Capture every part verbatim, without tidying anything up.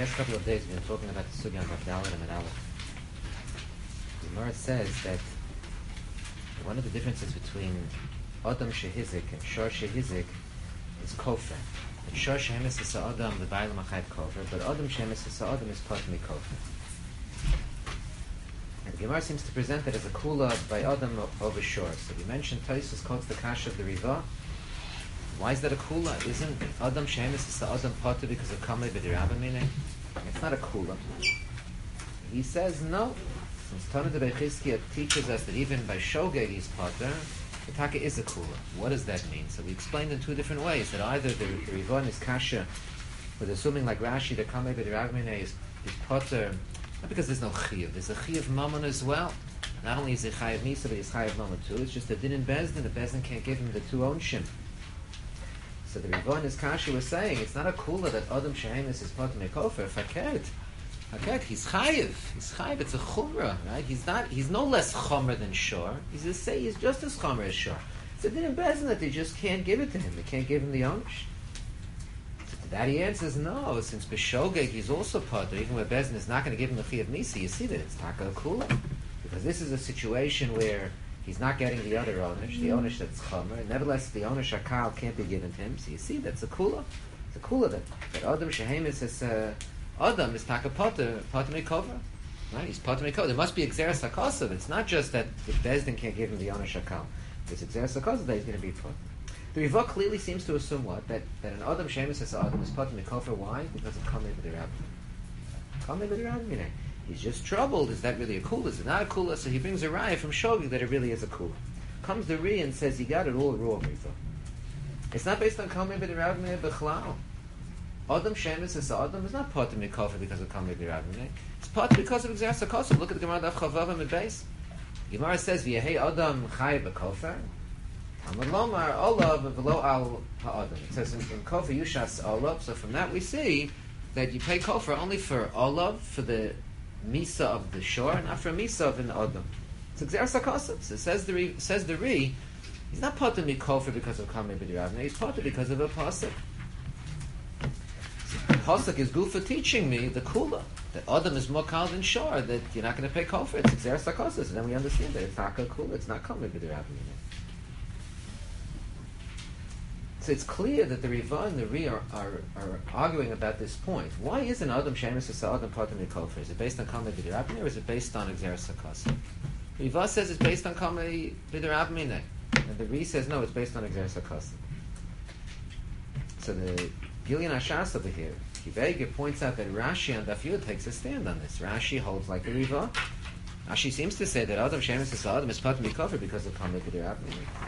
last couple of days we've been talking about the Sugya of Dalit and Aleph. The Gemara says that one of the differences between Adam Shehizik and Shor Shehizik is Kofer. And Shor Shehemes is Adam, the Bailam Achayv Kofer, but Adam Shehemes is Adam is Patmi Kofer. And the Gemara seems to present it as a Kula by Adam over Shor. So we mentioned Taisus quotes the Kasha of the Riva. Why is that a Kula? Isn't Adam Shehemes is Adam Patmi because of Kamei B'dirabah meaning? It's not a Kula. He says no. Since Tana de Bechizkiya teaches us that even by Shogeg he's Pater, the Taka is a Kula. What does that mean? So we explained in two different ways, that either the, the Rivon is Kasha, with assuming like Rashi, the Kamei B'dirabah is, is Pater, not because there's no Chiyuv, there's a Chiyuv Mammon as well. Not only is it Chayav Misa, but he's Chayav Mammon too. It's just that Din in Bezdin, the Bezdin can't give him the two Onshim. So the Rivon is Kasha was saying, it's not a Kula that Adam Shehemes is Pater Mekofer, Faket. Okay, he's chayiv. He's chayiv. It's a chumrah, right? He's not. He's no less chomer than shor. He's just say he's just as chomer as shor. So then in Bezin that they just can't give it to him. They can't give him the onish. So to that he answers no. Since b'shogeg he's also potter, even where Bezin is not going to give him the chiyuv misi. You see that it's taka kula, because this is a situation where he's not getting the other onish, the onish that's chomer. Nevertheless, the onish akal can't be given to him. So you see that's a kula. It's a kula that that Adam Shehemes is. Uh, Adam is taka potter, potter mekover. Right? He's potter mekover. There must be exeris hakosav. It's not just that the Bezdin can't give him the onish akal. It's exeris hakosav that he's going to be potter. The Riva clearly seems to assume what? That that an Adam shemus as Adam is potter mekover. Why? Because of kamei b'dirabah. Kamei b'dirabah meaning he's just troubled. Is that really a kula? Is it not a kula? So he brings a raya from Shogeg that it really is a kula. Comes the Ri and says he got it all wrong. Riva. It's not based on kamei b'dirabah meaning b'chlal. Adam Shemus is Adam is not Pater Mikofer because of Kamei B'dirabah. It's Pater because of Exeris HaKosav. Look at the Gemara Daf Chavav and Beis. Gemara says, "V'yehei Adam Chai B'Kofer." Talmud Lomar Olav V'lo Al HaAdam. It says in, in Kofer Yushas Olav. So from that we see that you pay Kofer only for Olav, for the Misa of the shore, not for Misa of an Adam. It's Exeris HaKosav. So says the says the Ri, he's not Pater Mikofer because of Kamei B'dirabah. He's Pater because of a pasuk. Pasuk is good for teaching me the kula that Adam is more kal than shor, that you're not going to pay kol for it. It's exeris hakosav, and then we understand that it's not kula. It's not kamei b'dirabah. So it's clear that the Riva and the Ri are, are, are arguing about this point. Why isn't Adam shemus as Adam pater mikofer? Is it based on kamei b'dirabah or is it based on exeris hakosav? Riva says it's based on kamei b'dirabah, and the Ri says no, it's based on exeris hakosav. So the Gilyan Ashas over here, Kivega points out that Rashi and Daf Yud takes a stand on this. Rashi holds like the Riva. Rashi seems to say that Adam Shemus is Adam is Pater Mikofer because of Kamei B'dirabah.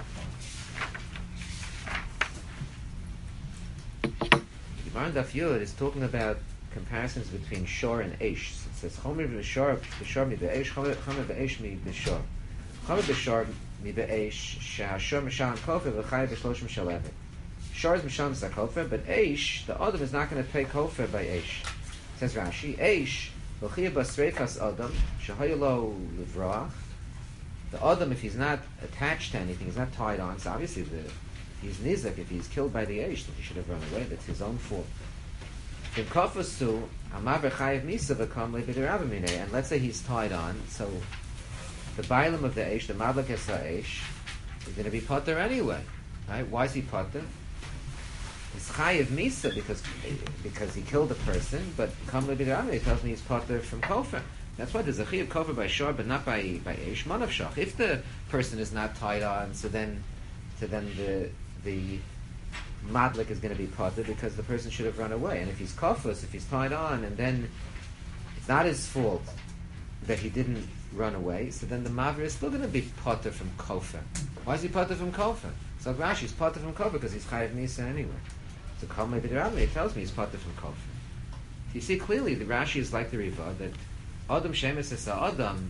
Gemara Daf Yud is talking about comparisons between Shor and Eish. It says Chomer v'Shor v'Shor mi b'Eish, Chomer v'Eish mi b'Shor. Chomer v'Shor mi b'Eish, she'Hashor m'Shalom Kofer v'Chai v'Shloshim Shalevet. Shor is Misham Kofer, but Eish, the Adam is not going to pay Kofer by Eish. Says Rashi, Eish, L'chiyah Basreifas Adam, Shehayalo Livroach. The Adam, if he's not attached to anything, he's not tied on, so obviously the, he's Nizak, if he's killed by the Eish, then he should have run away, that's his own fault. In Kofasu, Amaver Chayiv Misa v'Kamei B'dirabah minei, and let's say he's tied on, so the Bailam of the Eish, the Madlak Es HaEish, is going to be Potter anyway. Right? Why is he Potter? He's chayiv misa because because he killed a person, but kamei b'dirabah tells me he's potter from kofer. That's why there's a chayiv kofer by shor, but not by by eish manav shach. If the person is not tied on, so then so then the the madlik is going to be potter because the person should have run away. And if he's kofus, if he's tied on, and then it's not his fault that he didn't run away, so then the maver is still going to be potter from kofer. Why is he potter from kofer? So Rashi is potter from kofer because he's chayiv misa anyway. So Kamei B'dirabah, it tells me he's potter from kofer. You see clearly the Rashi is like the Riva that Adam shemus es Adam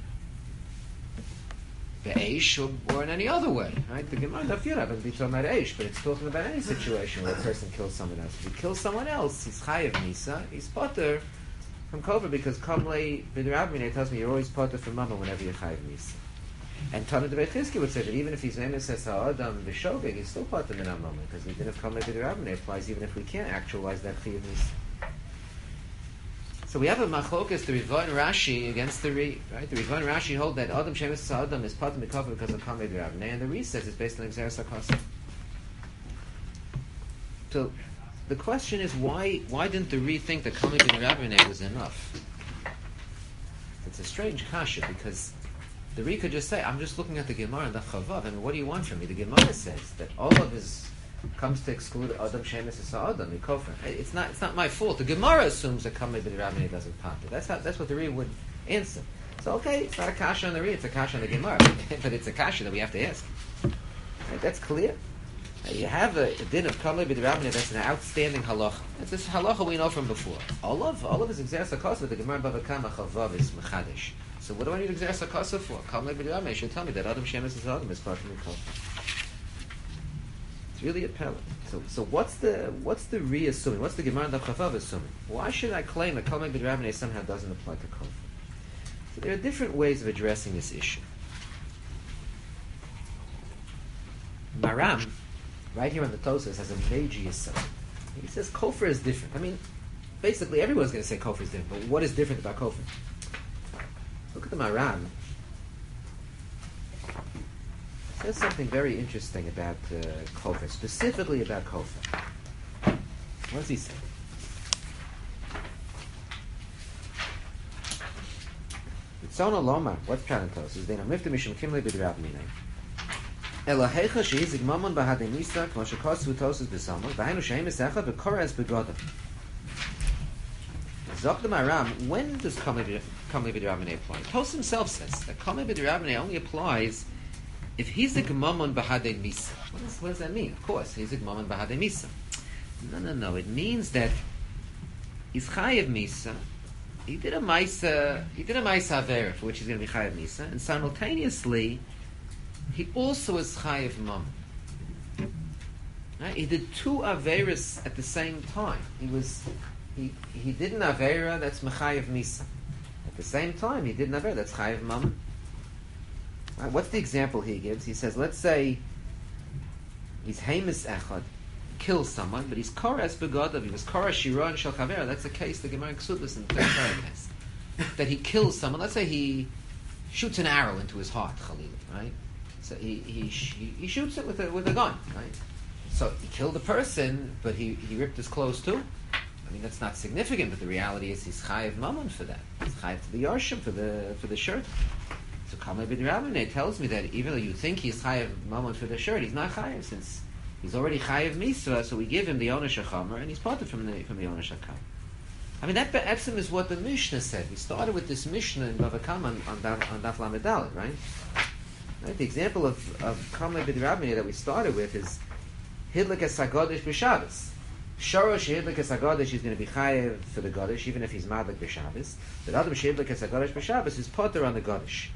be'eish or, or in any other way, right? The Gemara Daf Yud haven't been talking about eish, but it's talking about any situation where a person kills someone else. If he kills someone else, he's chayiv misa, he's potter from kofer because Kamei B'dirabah it tells me you're always potter from mama whenever you're chayiv misa. And Tana de Bechizkiya would say that even if he's shemus as Adam v'shogeg, he's still potter in that moment because the din of Kamei B'dirabah applies even if we can't actualize that chiyuv misa. So we have a machlokas, the Riva and Rashi against the Ri, right? The Riva and Rashi hold that Adam Shemes Adam is Pater Mikova because of Kamei B'Ravnei, and the Ri says it's based on Exeris HaKosa. So the question is, why why didn't the Ri think that Kamei B'Ravnei was enough? It's a strange kasha, because the Ri could just say, I'm just looking at the Gemara and the Chavav, and what do you want from me? The Gemara says that all of his comes to exclude Adam Shemes Adam Mikofer. It's not it's not my fault. The Gemara assumes that Kamei B'Ravnei doesn't pater. That's how that's what the Ri would answer. So okay, it's not a kasha on the Ri, it's a kasha on the Gemara, but it's a kasha that we have to ask. Right, that's clear. Uh, you have a, a din of Kamei B'Ravnei that's an outstanding halacha. It's this halacha we know from before. All of all of his Exeris HaKosa, but the Gemara Bava Kama Chavav is Mechadish. So what do I need Exeris HaKosa for? Kamei B'Ravnei should tell me that Adam Shemes Adam is part of Mikofer. It's really apparent. So, so what's the what's the Ri assuming? What's the Gemara and the Chavav assuming? Why should I claim that Kamei B'Ravnei somehow doesn't apply to Kofer? So there are different ways of addressing this issue. Maram, right here on the Tosas, has a major yisod. He says Kofer is different. I mean, basically everyone's going to say Kofer is different, but what is different about Kofer? Look at the Maram. Says something very interesting about uh, Kofer, specifically about Kofer. What does he say? Tzona Loma, what's Pshatantos? Is they namifta mishum kimle b'Ravnei. Elahecha shehizik mamon b'hadei misa k'mo shekosu tosus b'samon v'hainu shehem esecha v'koras b'godam. Zok the Maram, when does Kamei b'Ravnei apply? Tos himself says that Kamei b'Ravnei only applies if he's a Gmamon Bahadei Misa. What does, what does that mean? Of course, he's a Gmamon Bahadei Misa. No, no, no. It means that he's Chayev Misa. He did a Maisa, he did a Maisa Avera, for which he's going to be Chayev Misa, and simultaneously, he also is Chayev Mamon. Right? He did two Averas at the same time. He was, he he did an Avera that's Mechayev Misa. At the same time, he did an Avera that's Chayev Mamon. Right, what's the example he gives? He says, let's say he's Hamas Echad, kills someone, but he's Koras Begodav, he was Koras Shira and Shel Chavera. That's the case, the Gemara Ksubas in the third paradise. That he kills someone, let's say he shoots an arrow into his heart, Khalil, right? So he he, he, he shoots it with a, with a gun, right? So he killed a person, but he, he ripped his clothes too. I mean, that's not significant, but the reality is he's Chayev Mamon for that. He's Chayev to the Yarshim for the, for the shirt. So Kamei B'Ravnei tells me that even though you think he's Chayev Mamon for the shirt, he's not Chayev since he's already Chayev Misra, so we give him the Onesh HaChamer, and he's parted from the from the Onesh HaKam. I mean, that Be'etzim is what the Mishnah said. We started with this Mishnah in Bava Kama on, on, on Daf Lamed Dalet, right? Right? The example of, of Kamei B'Ravnei that we started with is Hidlik es HaGodesh B'Shabbos. Shorosh Hidlik es HaGodesh is going to be Chayev for the Godesh, even if he's Madlik B'Shabbos. But Adam Shehidlik es HaGodesh B'Shabbos is Potter on the Godesh.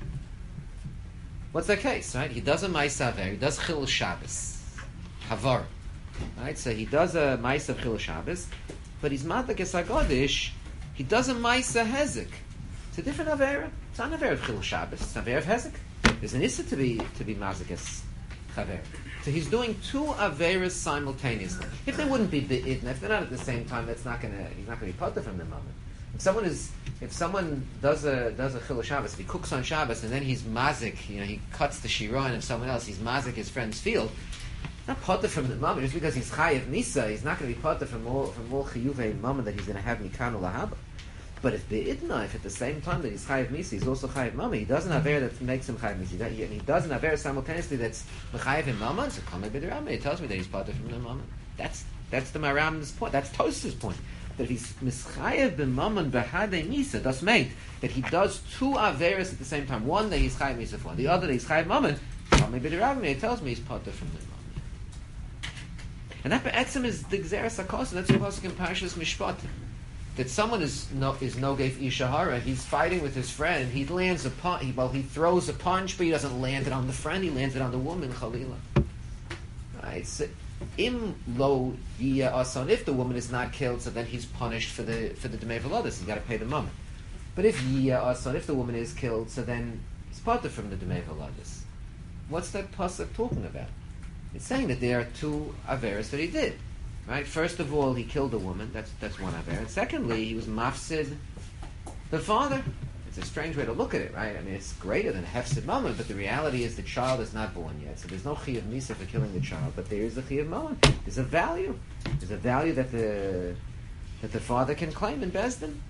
What's the case, right? He does a Ma'isa Aver, he does Chil Shabbos, Havar, right? So he does a Ma'isa of Chil Shabbos, but he's Madlik es HaGodesh, he does a Ma'isa Hezek. It's a different Avera. It's not an Avera of Chil Shabbos, it's an Avera of Hezek. There's an Issa to be to be Madlik es Chaver. So he's doing two Averas simultaneously. If they wouldn't be Be'idna, if they're not at the same time, that's not gonna he's not gonna be Potter from the moment. If someone is, if someone does a does a Chil Shabbos, if he cooks on Shabbos and then he's mazik, you know, he cuts the shiran of someone else, he's mazik his friend's field. Not potter from the moment just because he's chayev misa. He's not going to be potter from all from all chiyuvei moment that he's going to have mikanu lahaba. But if beidna, if at the same time that he's chayev misa, he's also chayev mama, he doesn't have air that makes him chayev misa, and he doesn't have air simultaneously that's mechayev in mama. So kamei b'derame, it tells me that he's potter from the mama. That's that's the Maram's point. That's Tos's point. That he's mischayev b'mammon b'hadei misa, thus made that he does two averes at the same time. One that he's chayev misa for, the other that he's chayev mammon. Kamei b'derame, it tells me he's potter from the mama. And that be'etzim is the Gzeres HaKosa. That's the pasuk in Parshas Mishpatim. That someone is no is no geif ishahara. He's fighting with his friend. He lands a punch. He, well, he throws a punch, but he doesn't land it on the friend. He lands it on the woman. Chalila. Right. So, im lo yia asan. If the woman is not killed, so then he's punished for the for the demei v'lodas. He's got to pay the moment. But if yia asan, if the woman is killed, so then he's parted from the demei v'lodas. What's that pasuk talking about? It's saying that there are two averas that he did. Right? First of all, he killed a woman. That's that's one aver. And secondly, he was mafsid the father. It's a strange way to look at it, right? I mean, it's greater than hefsid mammon, but the reality is the child is not born yet, so there's no chiyuv misa for killing the child, but there is a chiyuv mammon. There's a value. There's a value that the that the father can claim in Beis Din.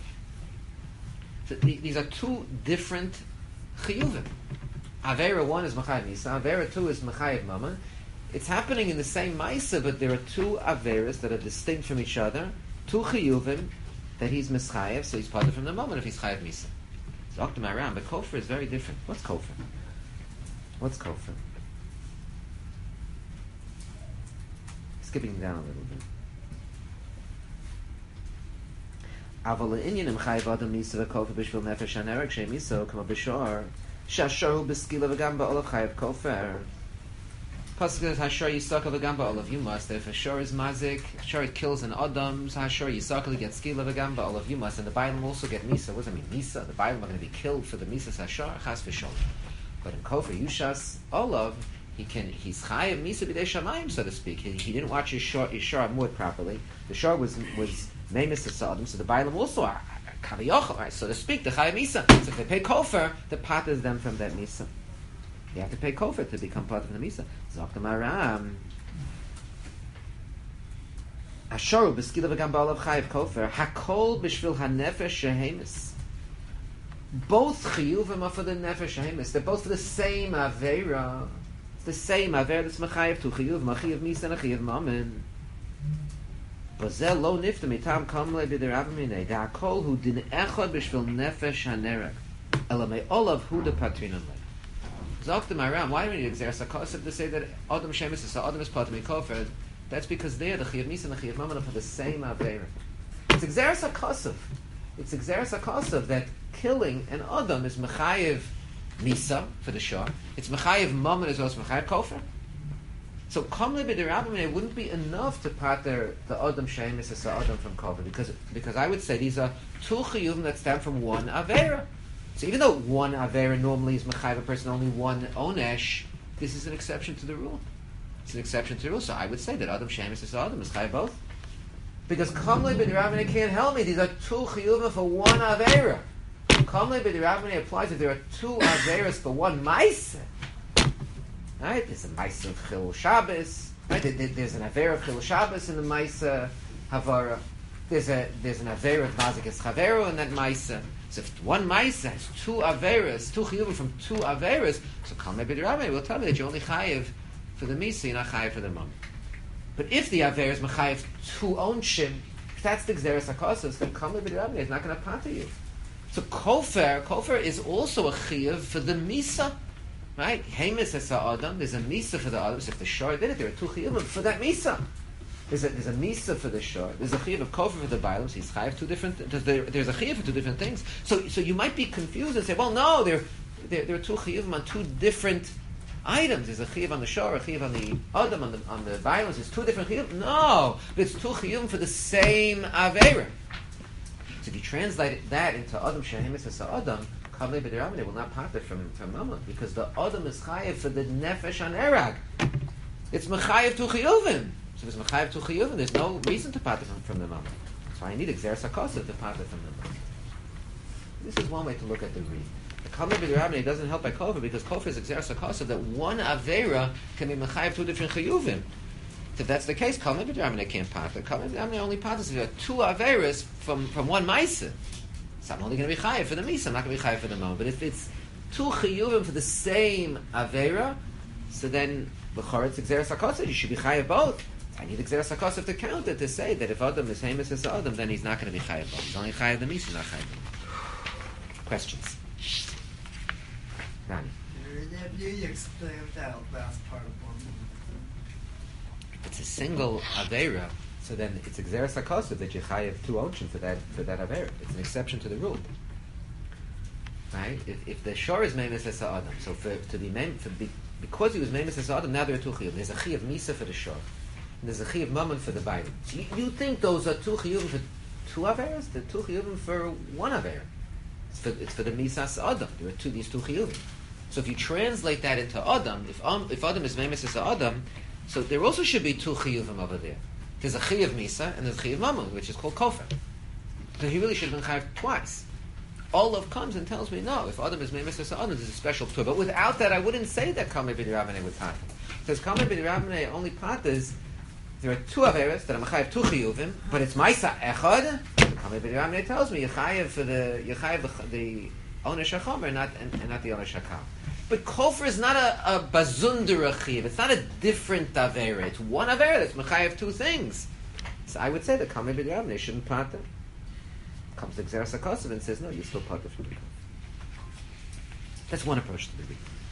So th- these are two different chiyuvim. Avera one is Machayev Misa, Avera two is Machayev Mammon. It's happening in the same Maisa, but there are two Averas that are distinct from each other, two chiyuvim that he's Mischayev, so he's parted from the Mammon if he's Chayev Misa. So Oktam Aram, but Kofar is very different. What's Kofar? What's Kofar? Skipping down a little bit. Aval inyanim chayiv adam misa v'kofer b'shvil nefesh hanerek shem miso kama b'shor shasharu b'skila v'gam ba'olav chayiv kofer. Pasuk says hashor yisaka v'gam ba'olav. You must. If hashor is mazik, hashor it kills an adam. So hashor yisaka to get skila v'gam ba'olav. You must. And the Bailam also get misa. What does that mean? Misa. The Bailam are going to be killed for the misa hashor chas v'shol. But in kofer yushas olav, he can. He's chayiv misa b'dei shamayim, so to speak. He, he didn't watch his shor his shor amud properly. The shor was was. Memis Sadim, so the Bailam also are Kaviyachal, right? So to speak, the Chayav Misa. So if they pay Kofer, the patters them from that Misa. You have to pay Kofer to become part of the Misa. Zoktam Aram. Ashoru b'skila v'gam ba'olav Chayav Kofer. Hakol b'shvil hanefesh shehemis. Both chiyuvim are for the nefesh shehemis. They're both for the same Avera. It's the same Avera that's Machayev to chiyuv, Machayev Misa and a chiyuv Mammon. Bazel lo nifta mitam kamle b'derabamine da'akol hu din echad b'shvil nefesh hanerek elamei olav hu de patrinon le. Zoktem Aram, why do we need exeres hakosef to say that Adam shemis is Adam is patri kofer? That's because there the chiyuv misa and the chiyuv mammon are for the same avera. It's exeres hakosef. It's exeres hakosef that killing an Adam is mechayev misa for the shor. It's mechayev mammon is also mechayev kofer. So Kamle b'derabamine, it wouldn't be enough to pater the Adam shemis as Adam from Kofer, because because I would say these are two chiyuvim that stem from one avera. So even though one avera normally is mechayev a person only one onesh, this is an exception to the rule. It's an exception to the rule. So I would say that Adam shemis as Adam is chayev both, because Kamle b'derabamine can't help me. These are two chiyuvim for one avera. Kamle b'derabamine applies if there are two averas for one ma'aseh. Right? There's a Maisa of Chil Shabbos. Right? There's an Avera of Chil Shabbos in the Maisa Havara. There's a there's an Avera of Mazik Es Chavero in that Maisa. So if one Maisa has two Averas, two Chiyuvim from two Averas, so Kalmei B'derabamine will tell me that you're only Chayiv for the Misa, you're not Chayiv for the Mum. But if the Avera is Mechayiv two Onshim, if that's the Gzeres HaKosos, then Kalmei B'derabamine is not going to pater you. So Kofer, Kofer is also a Chayiv for the Misa. Right? Hemis es Adam. There's a misa for the Adam. So if the shor did it, there are two chiyuvim for that misa. There's a there's a misa for the shor. There's a chiyuv of kofer for the Bailam. So he's chayiv two different. There, there's a chiyuv for two different things. So so you might be confused and say, well, no, there there, there are two chiyuvim on two different items. There's a chiyuv on the shor, a chiyuv on the Adam, on the on the Bailam. There's two different chiyuv. No, it's two chiyuvim for the same avera. So if you translate that into Adam shehemis es Adam, Kamle b'derabamine will not pater from from Mammon, because the Adam is chayiv for the nefesh on erag. It's mechayiv to chiyuvim. So if it's mechayiv to chiyuvim, there's no reason to pater from, from the Mammon. So I need exeres hakosef to pater from the Mammon. This is one way to look at the read. The Kamle b'derabamine doesn't help by kofer, because kofer is exeres hakosef that one avera can be mechayiv two different chiyuvim. So if that's the case, Kamle b'derabamine can't pater. Kamle b'derabamine only paters if there are two averas from from one ma'aseh. So I'm only going to be chayiv for the misa. I'm not going to be chayiv for the moment. But if it's two chiyuvim for the same avera, so then l'chor it's exeres hakosef. You should be chayiv both. I need exeres hakosef to count it to say that if Adam is famous as Adam, then he's not going to be chayiv both. He's only chayiv the misa, not chayiv the misa. Questions? Nani? You explained that last part of one. It's a single avera. So then it's exeres hakosef that you chayiv two onshim for that for that avera. It's an exception to the rule, right? If, if the shor is memes es Adam, so for to be mem for be, because he was memes es Adam, now there are two chiyuv. There's a chiyuv misa for the shor, and there's a chiyuv mammon for the Bailam. So you, you think those are two chiyuvim for two averas? They're two chiyuvim for one avera. It's for it's for the misas Adam. There are two these two chiyuvim. So if you translate that into Adam, if um, if Adam is memes es Adam, so there also should be two chiyuvim over there. There's a chiyuv misa and there's a chiyuv mammon, which is called kofer. So he really should have been chayiv twice. Olav comes and tells me, no, if Adam is Memes or Adam, there's a special tour. But without that, I wouldn't say that Kamei B'dirabbanei would part. Because Kamei B'dirabbanei only part is, there are two Averes that are Mechayev two Chiyuvim, but it's Maisa Echad. Kamei B'dirabbanei tells me, Yechayev for the, Yechayev the Onesh HaChomer, not, and, and not the Onesh HaKam. But Kofar is not a, a Bazundar Achiv. It's not a different Avera. It's one Avera that's Mechayev two things. So I would say that Kamei B'dirabbanei shouldn't part them. Comes the Gzeras HaKosav and says, no, you're still part of the Rebbe. That's one approach to the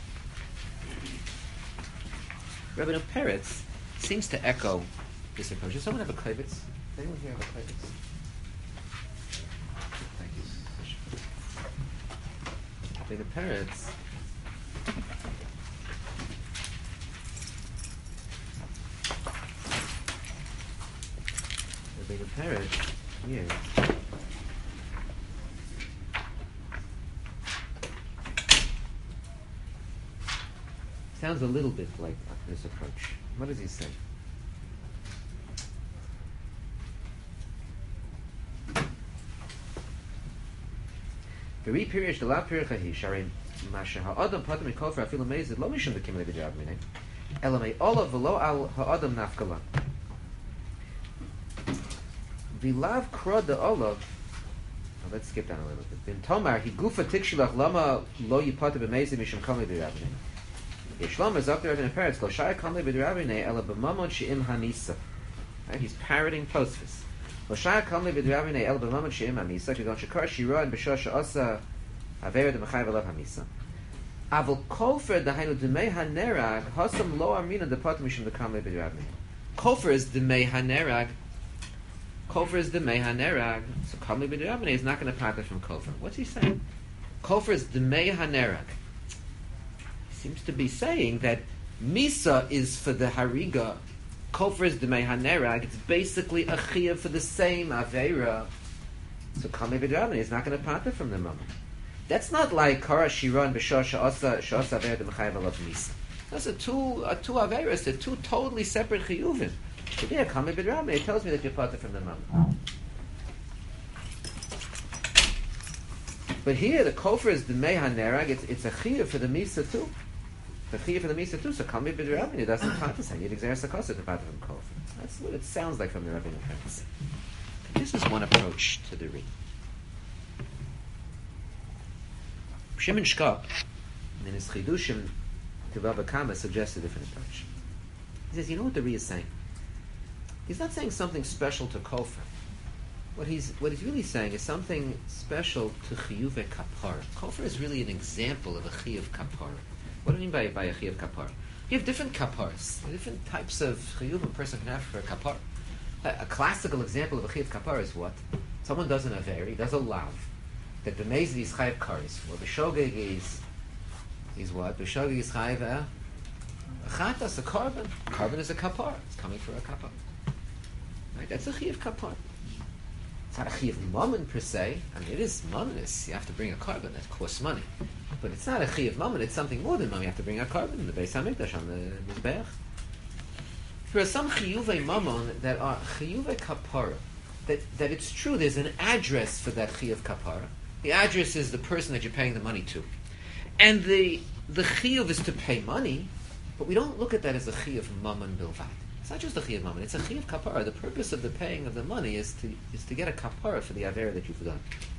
Rebbe. Rabbeinu Peretz seems to echo this approach. Does someone have a Klevitz? Does anyone here have a Klevitz? Thank you. Rabbeinu Peretz Rabbeinu Peretz yes. Sounds a little bit like this approach. What does he say? V'ri pirish de la pirichahi sharim masha ha'adam patam mikofar afilu meizid lo mishum v'kim le'b'dirab minei ela mei olav v'lo al ha'adam nafkala v'lav krod de olav. Let's skip down a little bit. Bin tomar hi gufa tikshilach lama lo yipata b'meizid mishum kam le'b'dirab minei. Yishlam is up there in Peretz. Lo shaya kamei b'dirabinei ela b'mamon she'im hanisa. He's parroting Tosfos. Lo shaya kamei b'dirabinei ela b'mamon she'im hanisa. Kedon shekar shira and b'shah she'asa avera d'machayv alav hamisa. Avol kofer dahainu d'mei hanerag hasam lo amrina d'pat mishum d'kamei b'dirabinei. Kofer is d'mei hanerag. Kofer is d'mei hanerag. So kamei b'dirabinei is not going to part from kofer. What's he saying? Kofer is d'mei hanerag. Seems to be saying that Misa is for the Hariga, Kofar is the Mehanerag. It's basically a Chiyah for the same Aveira. So Kamei B'dirabbanei is not going to part from the Mama. That's not like Kara Shiran B'Shah Sha'asa Sha'asa Aveira D'Mechayev Alav Misa. Those are two uh, two Aveiras. They're two totally separate Chiyuvim. But yeah, Kamei B'dirabbanei, it tells me that you're part from the Mama. But here the Kofar is the Mehanerag. It's it's a Chiyah for the Misa too. The chiyuv for the misa too, so Kamei B'dirabbanei, it doesn't part to say you need Gzeras HaKosav to part from Kofar. That's what it sounds like from the Rabbeinu Peretz. This is one approach to the Ri. Shimon Shkop, in his Chidushim to Bava Kama, suggests a different approach. He says, you know what the Ri is saying? He's not saying something special to Kofar. What he's what he's really saying is something special to chiyuve kapara. Kofar is really an example of a chiyuv kapara. What do you mean by, by a chiyuv kapara? You have different kaparas, different types of chiyuv a person can have for a kapara. A, a classical example of a chiyuv kapara is what? Someone does an aver, he does a lav, that the mezid is chayiv karis. Well, the shogeg is, is what? The shogeg is chayiv a chatas, a carbon. Carbon is a kapara. It's coming for a kapara. Right? That's a chiyuv kapara. It's not a chiyuv mammon per se. I mean, it is mammonis. You have to bring a carbon. That costs money. But it's not a chiyuv mammon. It's something more than mammon. You have to bring a carbon in the Beis Hamikdash on the Mizbeach. There are some chiyuvei mammon that are chiyuvei kapara. That that it's true. There's an address for that chiyuv kapara. The address is the person that you're paying the money to, and the the chiyuv is to pay money. But we don't look at that as a chiyuv mammon bilvad. It's not just a chiyuv mammon. It's a chiyuv kapara. The purpose of the paying of the money is to is to get a kapara for the avera that you've done.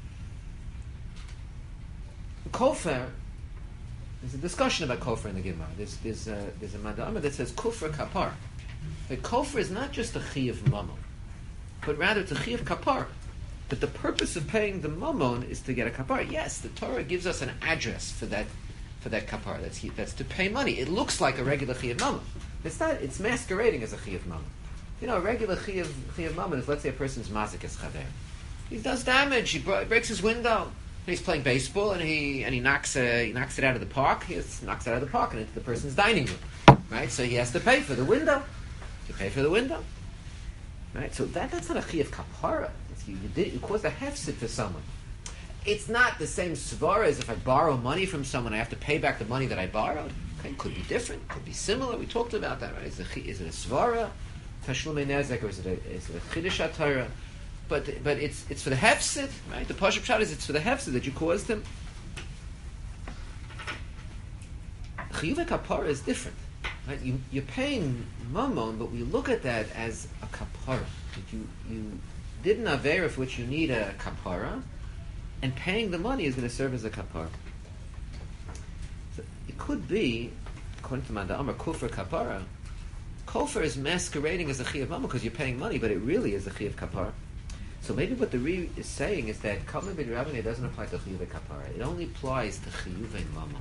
Kofar, there's a discussion about kofar in the Gemara. There's there's a, there's a madama that says kufra kapar. But kofar is not just a chiyuv mammon, but rather it's a chiyuv kapar. But the purpose of paying the mammon is to get a kapar. Yes, the Torah gives us an address for that for that kapar. That's that's to pay money. It looks like a regular chiyuv mammon. It's not. It's masquerading as a chiyuv mammon. You know, a regular chiyuv chiyuv mammon is, let's say, a person's mazikas chaver. He does damage. He breaks his window. He's playing baseball and he and he knocks uh, he knocks it out of the park. He knocks it out of the park and into the person's dining room, right? So he has to pay for the window. To pay for the window, right? So that that's not a chiyuv kapara. It's, you, you, did, you caused a hefsid for someone. It's not the same svara as if I borrow money from someone. I have to pay back the money that I borrowed. Okay, it could be different. Could be similar. We talked about that, right? Is, the, is it a svara, tashlumei nezek, or is it a is it a chiddush Torah? but but it's it's for the hefsid, right? The Pashup Pshat is it's for the hefsid that you caused him. Chiyuv kapara is different, right? You, you're paying mammon, but we look at that as a kapara. That you you did an avera for which you need a kapara, and paying the money is going to serve as a kapara. So it could be, according to Manda Amar, kufr kapara. Kofar is masquerading as a chiyuv mammon because you're paying money, but it really is a chiyuv kapara. So maybe what the Ri is saying is that Kama B'di Rabbaneh doesn't apply to chiyuv kapara. It only applies to chiyuv mammon.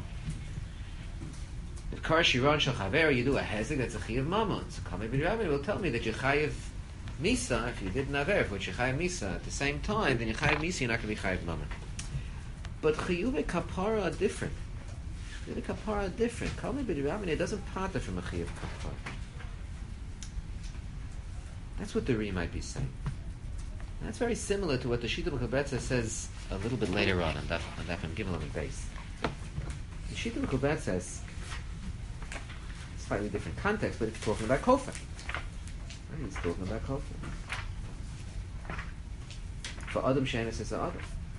If Kar Shiron Shal Chaver, you do a hezek, that's a chiyuv mammon. So Kama B'di Rabbaneh will tell me that you chayiv misa if you did an aver, which you chayiv misa at the same time, then you chayiv misa, you're not going to be chayiv mammon. But chiyuv kapara are different. Chiyuv kapara are different. Kama B'di Rabbaneh doesn't pater from a chiyuv kapara. That's what the Ri might be saying. And that's very similar to what the Shita B'Kabetza says a little bit later on, on Daf on Daf and Gimel on the base. The Shita B'Kabetza says, slightly different context, but it's talking about Kofar. Right? He's talking about Kofar. For Adam Shenis is Adam.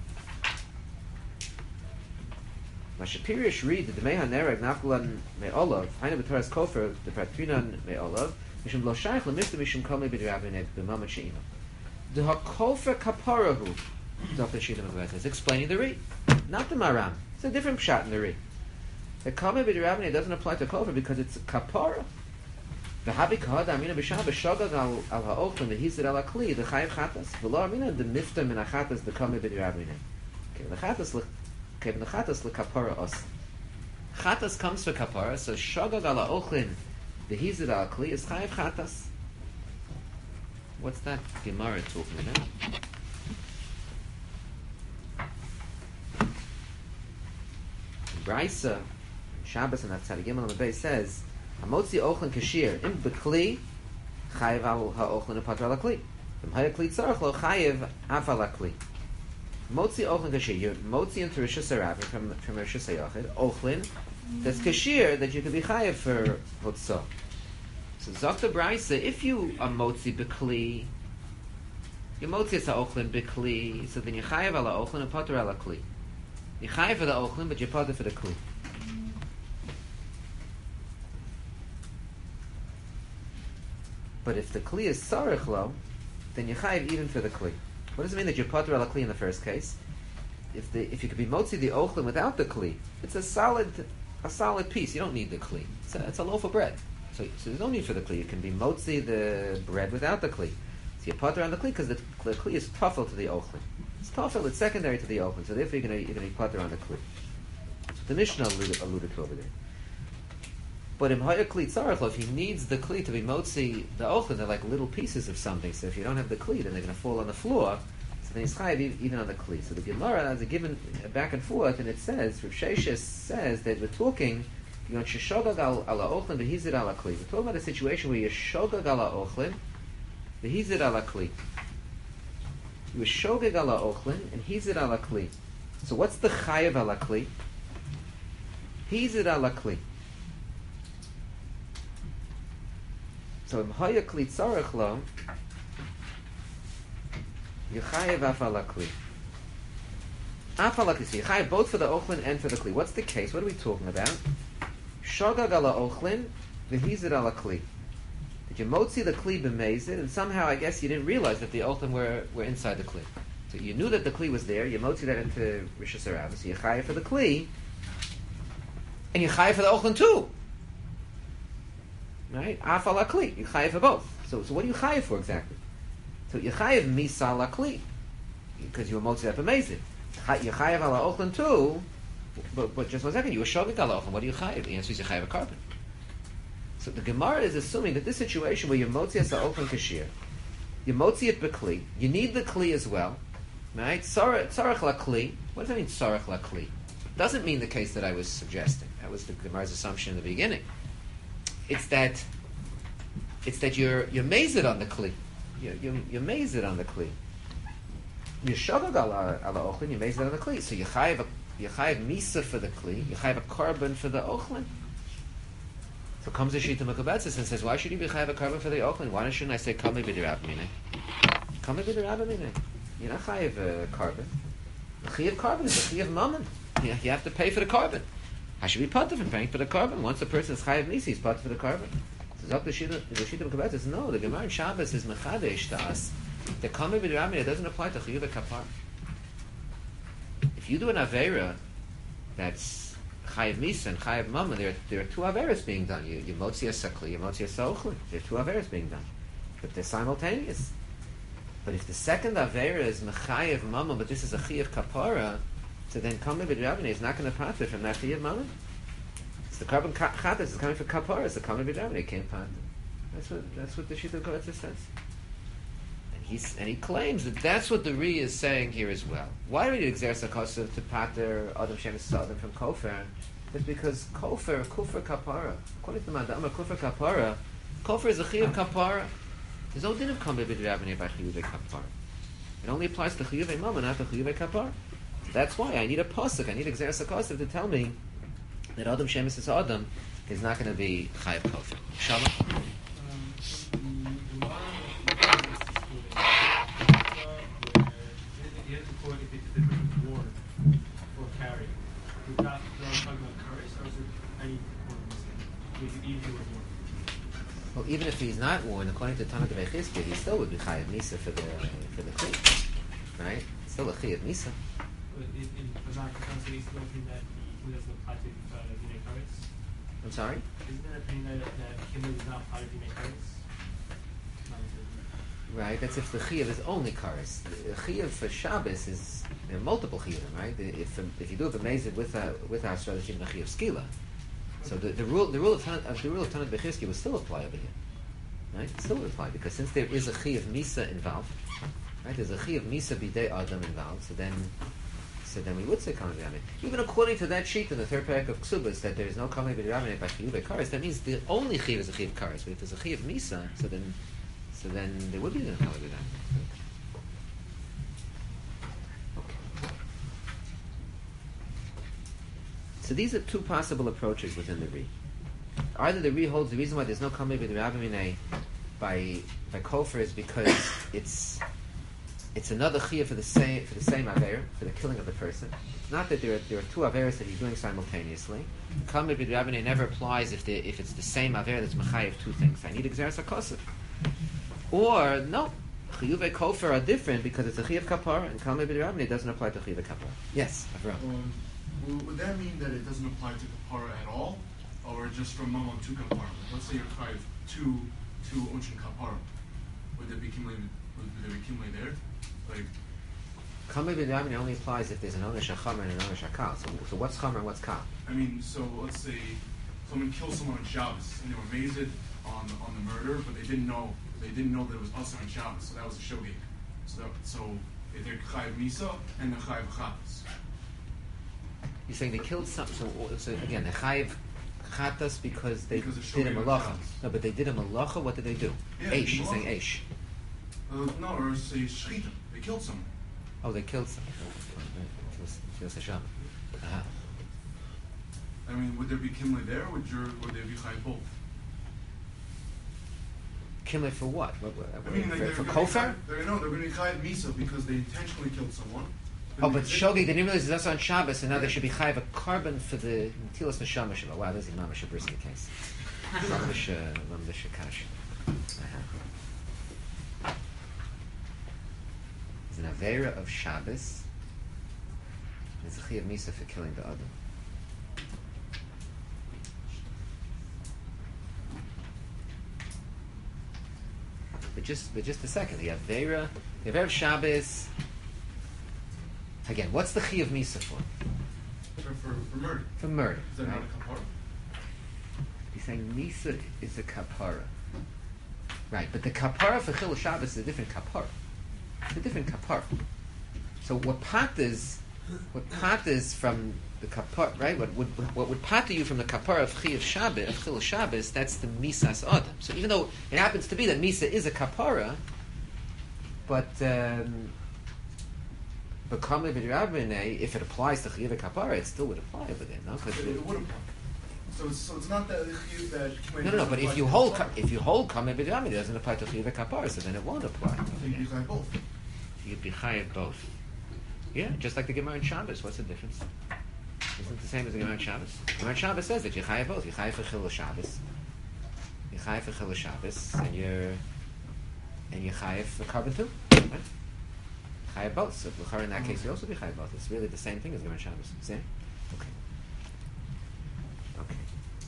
Mashapiriya Shri, the Demei HaNereg Nafgulan Me'olav, Haina B'Toras Kofar, the Pratrinan Me'olav, Mishum Lo Shaykh L'Mifta Mishum Kama B'Di Rabbaneh B'Mamad She'ima. The Hakofer Kaparahu, Doctor Shita B'Kabetza is explaining the Ri, not the Maram. It's a different pshat in the Ri. The Kama B'Di Rabbaneh doesn't apply to Kofer because it's a kapara. The Habi Kahad Amina B'Shah B'Shogag Al Al Ha'ochlim V'Hizid Al Akli the Chayiv Chatas V'Lo Amina the Mifta Min HaChatas the Kama B'Di Rabbaneh. Okay, the Chatas okay, the Chatas LeKapara Os. Chatas comes for kapara, so Shogag Al Ha'ochlim V'Hizid Al Akli is Chayiv Chatas. What's that Gemara talking about? Brisa, Shabbos and Atzad Gimel on the base says, "Hamotzi ochlen kashir im bekli chayiv al haochlen apater al kli. Im hayakli tzarich lo chayiv af al kli. Motzi ochlen kashir. You motzi into rishus harav from from rishus hayachid ochlen. That's kashir that you could be chayiv for hotzah. So Zakta Brisa, if you are motzi bekli, you motzi as haochlen bekli, so then you chayiv al haochlen apater al kli. You chayiv for the ochlen, but you pater for the kli. But if the kli is sarich lo, then you chayiv even for the kli. What does it mean that you pater al kli in the first case? If the if you could be motzi the ochlen without the kli, it's a solid a solid piece. You don't need the kli. It's a, it's a loaf of bread. So, so there's no need for the kli. You can be motzi the bread without the kli. So you pater on the kli because the, the kli is tafel to the ochlen. It's tafel. It's secondary to the ochlen. So therefore you're going you're to be pater on the kli. That's what the Mishnah alluded, alluded to over there. But in higher kli tzarich, if he needs the kli to be motzi the ochlen, they're like little pieces of something. So if you don't have the kli, then they're going to fall on the floor. So then he's chayiv even on the kli. So the Gemara has a given a back and forth, and it says, Rav Sheshes says that we're talking. You know, sheshogag al ochlen v'hizid al kli. We're talking about a situation where you shogag al ochlen v'hizid al kli. You shogag al ochlen and hizid al kli. So what's the chayiv al kli? Hizid al kli. So in haya kli tzarich lo, you chayiv af al kli. Af al kli. So you chayiv both for the ochlen and for the kli. What's the case? What are we talking about? Shogag ala ochlin, v'hizid ala kli. Did you motzi the kli b'mezid, and somehow I guess you didn't realize that the ochlin were, were inside the kli. So you knew that the kli was there, you motzi that into rishus harav, so you chayiv for the kli, and you chayiv for the ochlin too. Right? Af ala kli, you chayiv for both. So, so what do you chayiv for exactly? So you chayiv misa ala kli, because you were motzi that b'mezid. You chayiv ala ochlin too. But, but just one second, you were shogeg al ochlen. What do you chayiv? The answer is you chayiv a carbon. So the Gemara is assuming that this situation where you motzi as a ochlen kashir, you motzi it b'kli, you need the kli as well, right? Tzarech la kli. What does that mean? Tzarech la kli doesn't mean the case that I was suggesting. That was the Gemara's assumption in the beginning. It's that it's that you're you're mazed on the kli. You're you're, you're mazed on the kli. You're shogeg al ochlen. You're mazed on the kli. So you chayiv a You chayiv misa for the kli, you chayiv a carbon for the ochlin. So comes the Shita Mekabetzis and says, why should you be chayiv a carbon for the ochlin? Why shouldn't I say kami b'di Rabbaneh? Kame b'derabba minay. You're not chayiv uh, carbon. The chayiv carbon is the chayiv mammon. You, you have to pay for the carbon. I should be potter from paying for the carbon. Once a person is chayiv misa, he's potter for the carbon. So Zok the Shita B'Kabbat says, no, the Gemara in Shabbos is mechadesh to us. The Kame b'derabba minay doesn't apply to chayiv kapar. If you do an avera that's chayiv misa and chayiv mammon, there, there are two averas being done. You, you motzi a sakli, you motzi a sochli. There are two averas being done. But they're simultaneous. But if the second avera is mechayev mammon, but this is a chayev kapara, so then Kame b'derabba minay is not going to profit from that chayev mammon. It's the carbon chatas is coming from kapara. It's the Kame b'derabba minay can't profit. That's what that's what the Shita B'Kabbat says. And he's and he claims that that's what the Ri is saying here as well. Why do we need exeres hakosav to pater adam shemes adam from kofer? It's because kofer kufar kapara. According to the Madama, kufar kapara, kofer is a chayev kapara. There's no din of Kame b'derabba minay by chiyuvei kapar. It only applies to chiyuvei mammon, not to chiyuvei kapar. So that's why I need a pasuk. I need exeres hakosav to tell me that adam shemes is adam is not going to be chayev kofer. Shalom. Well, even if he's not worn, according to Tanakh Vechizkiah, he still would be chayav misa for the for the kli, right? Still a chayav misa. I'm sorry. Isn't there a opinion that that Kimli is not part of Dinei Kares? Right. That's if the chayav is only kares. The chayav for Shabbos is there are multiple chayavim, right? If if you do a b'mezid with a with a hasra, it's even a chayav skila. So the, the rule the rule of Tanakh, the rule of Tanakh Bechizkiah would still apply over here, right? It still would apply because since there is a chayav misa involved, right? There's a chayav misa bidei adam involved. So then, so then we would say Kame b'derabba minay. Even according to that sheet in the third parak of Ksubas that there is no Kame b'derabba minay by chiyuvei kares, that means the only chayav is a chayav kares. But if there's a chayav misa, so then, so then there would be no Kame b'derabba minay. So these are two possible approaches within the Ri. Either the Ri holds the reason why there's no Kame b'derabba minay by by kofer is because it's it's another chiyah for the same for the same aver for the killing of the person. It's not that there are there are two averas that he's doing simultaneously. Kame b'derabba minay never applies if the if it's the same aver that's mechayev two things. I need exeres hakosav. Or no, chiyuvei kofer are different because it's a chiyuv kapara and Kame b'derabba minay doesn't apply to chiyuvei kapara. Yes, Avram. Um, Well, would that mean that it doesn't apply to kapara at all, or just from mammon to kapara? Like, let's say you're chayiv two two unshin kapara, would there be kimli? Would there be kimli there? Like, Kame b'derabba minay only applies if there's an onesh hachamer and an onesh hakal. So, so what's chamer and what's kal? I mean, so let's say someone kills someone on Shabbos and they were mazed on on the murder, but they didn't know they didn't know that it was also on Shabbos, so that was a shogeg. So that, so they're chayiv misa and they're chayiv chatas. You're saying they killed some. So, so again, they chayiv chatas because they Because did a of malacha. Shabbos. No, but they did a malacha. What did they do? Yeah, Eish. You're malacha. saying eish. Uh, no, or say shchita. They killed someone. Oh, they killed some. Kills Hashem. Uh-huh. I mean, would there be kimli there, or would, your, would there be chayiv both? Kimle for what? what, what I mean, like for they're for gonna be kofer? chayiv- they're- No, they're going to be chayiv misa because they intentionally killed someone. Oh, but shogeg, they didn't realize it's also on Shabbos, and now they should be chayiv a carbon for the tilas neshama shelo. Wow, this is mamash a brisket case. Mamash a mamash a kash. There's an avera of Shabbos. There's a chayiv misa for killing the adam. But just, but just a second. The avera, the avera of Shabbos. Again, what's the chi of misa for? For, for, for murder. For murder. Is that right? not a kapara? He's saying misa is a kapara. Right, but the kapara for chil Shabbos is a different kapara. It's a different kapara. So what patas, what patas from the kapara, right? What would what would pata you from the kapara of chi of Shabbos, of chil Shabbos? That's the misas adam. So even though it happens to be that misa is a kapara, but um, but Kame b'derabba minay, if it applies to chiyuvei kapara, it still would apply over there, no? It, Because it would apply. So it's, so it's not that you that No, no, no. But if you hold ka- if you hold kamei b'diramid, it doesn't apply to chiyuv kapara, so then it won't apply. then you can both. You'd be chayav both. Yeah, just like the Gemara in Shabbos. What's the difference? Isn't it the same as the Gemara in Shabbos? The Gemara in Shabbos says that you chayav both. You chayav for chilul Shabbos. You chayav for chilul Shabbos, and you're and you chayav for carbon too. Right? Chayav both. So in that case, you also be chayav both. It's really the same thing as Gemara in Shabbos. See? Okay. Okay.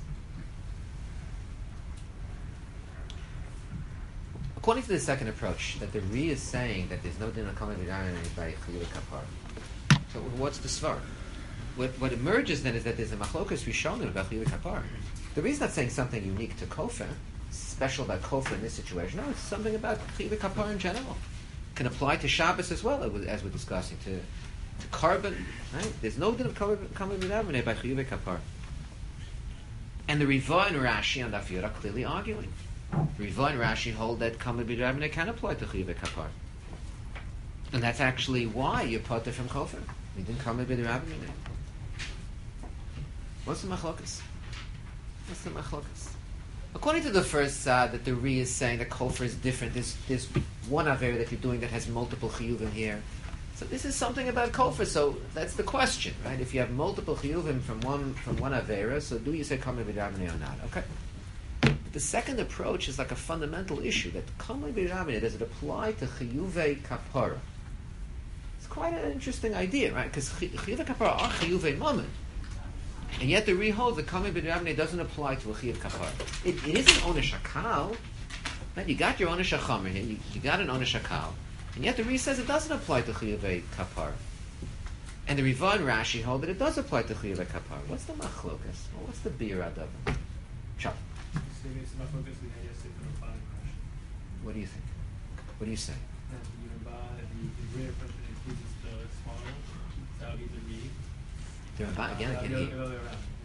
According to the second approach, that the Ri is saying that there's no din of kamei b'diramid by chiyuv kapar. So what's the svar? What, what emerges then is that there's a machlokas rishonim about chiyuv kapar. The Ri is not saying something unique to kofer, special about kofer in this situation. No, it's something about chiyuv kapar in general. Can apply to Shabbos as well, as we're discussing, to to carbon. Right? There's no din of kamei b'diramid by chiyuv kapar. And the Riva and Rashi on Daf Yud are clearly arguing. Riva and Rashi hold that kamei b'diramid can apply to chiyuv kapar, and that's actually why you're potter from kofer. You didn't kamei b'diramid. What's the machlokas? What's the machlokas? According to the first side, that the Ri is saying that kofer is different. There's there's one avera that you're doing that has multiple chiyuvim here. So this is something about kofer. So that's the question, right? If you have multiple chiyuvim from one from one avera, so do you say kamei b'diramid or not? Okay. But the second approach is like a fundamental issue that kamei b'diramid, does it apply to chiyuvei kapara? It's quite an interesting idea, right? Because chiyuvei kapara are chiyuvei moment. And yet the Ri holds that kamei b'diramid doesn't apply to a chiyuv kapara. It, it isn't onesh hakal. Right? You got your onesh hachamer here. You, you got an onesh hakal. And yet the Ri says it doesn't apply to chiyuv kapara. And the Riva and Rashi hold that it does apply to chiyuv kapara. What's the machlokas? Well, what's the bir adav? Shah. What do you think? What do you say? The Ramban, again, I can hear.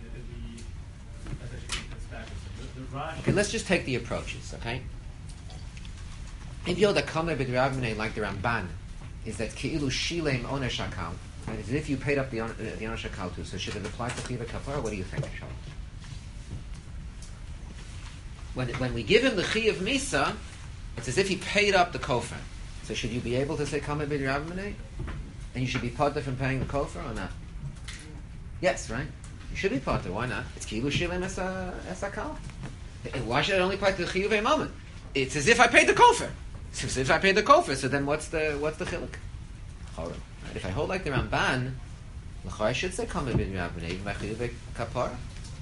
Okay, let's just take the approaches, okay? If you're the kamei b'diramid like the Ramban, is that keilu shilem onesh hakal, right? As if you paid up the on, uh, the onesh hakal too. So should it apply to chiyuv kapara? What do you think, Shal? When when we give him the chiyuv misa, it's as if he paid up the kofer. So should you be able to say kamei b'diramid, and you should be potter from paying the kofer or not? Yes, right? You should be potter. Why not? It's keilu shilem es hakal. Why should it only apply to the chiyuv moment? It's as if I paid the kofer. It's as if I paid the kofer. So then, what's the what's the chiluk? Right? If I hold like the Ramban, I should say kamei b'diramid by chiyuv kapara.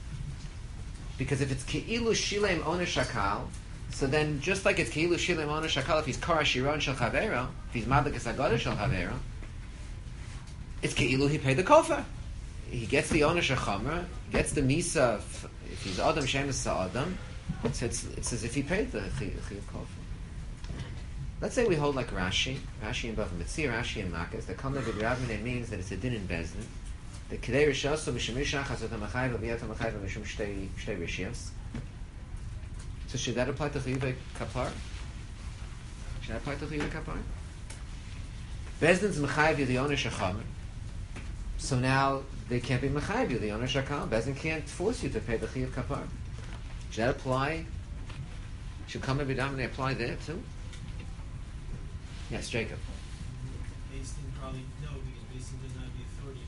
Because if it's keilu shilem onesh hakal, so then just like it's keilu shilem onesh hakal, if he's kara shiron shel chavera, if he's madlikas agada shel chavera, it's keilu he paid the kofer. He gets the onesh hachamer, gets the misa. If he's adam shemes adam, it's, it's it's as if he paid the chiyuv kofer. Let's say we hold like Rashi, Rashi and Bava Metzia, Rashi and Makas. The kamei b'diramid means that it's a din in bezdin. The kedei rishaso mishamish achas ot hamachayv v'yat hamachayv mishum shtei shtei rishiyos. So should that apply to chiyuv kapar? Should that apply to chiyuv kapar? Bezdin's machayv the onesh hachamer. So now they can't be machayv the onesh hakal. Bezdin can't force you to pay the chiyuv kapar. Should that apply? Should kamei b'diramid apply there too? Yes, Jacob. Based probably no, because Beis Din does not have the authority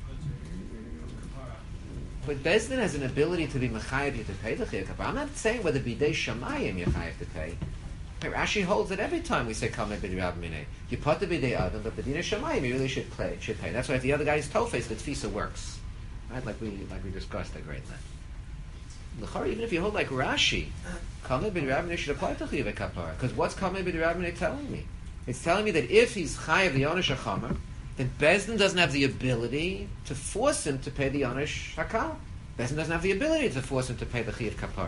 to make potter from kapara. But Beis Din has an ability to be mechayev you to pay the chiyuv kapara. I'm not saying whether bidei shamayim you're chayev to pay. Rashi holds that every time we say kamei b'diramid, you potter bidei adam, but bidei shamayim you really should pay. Should pay. That's why if the other guy is tofes, the tfisa works, right? Like we like we discussed at great length. L'chara, even if you hold like Rashi, kamei b'diramid should apply to chiyuv kapara. Because what's kamei b'diramid telling me? It's telling me that if he's chayav the onesh hachamer, then Beis Din doesn't have the ability to force him to pay the onesh hakal. Beis Din doesn't have the ability to force him to pay the chiyuv kapar.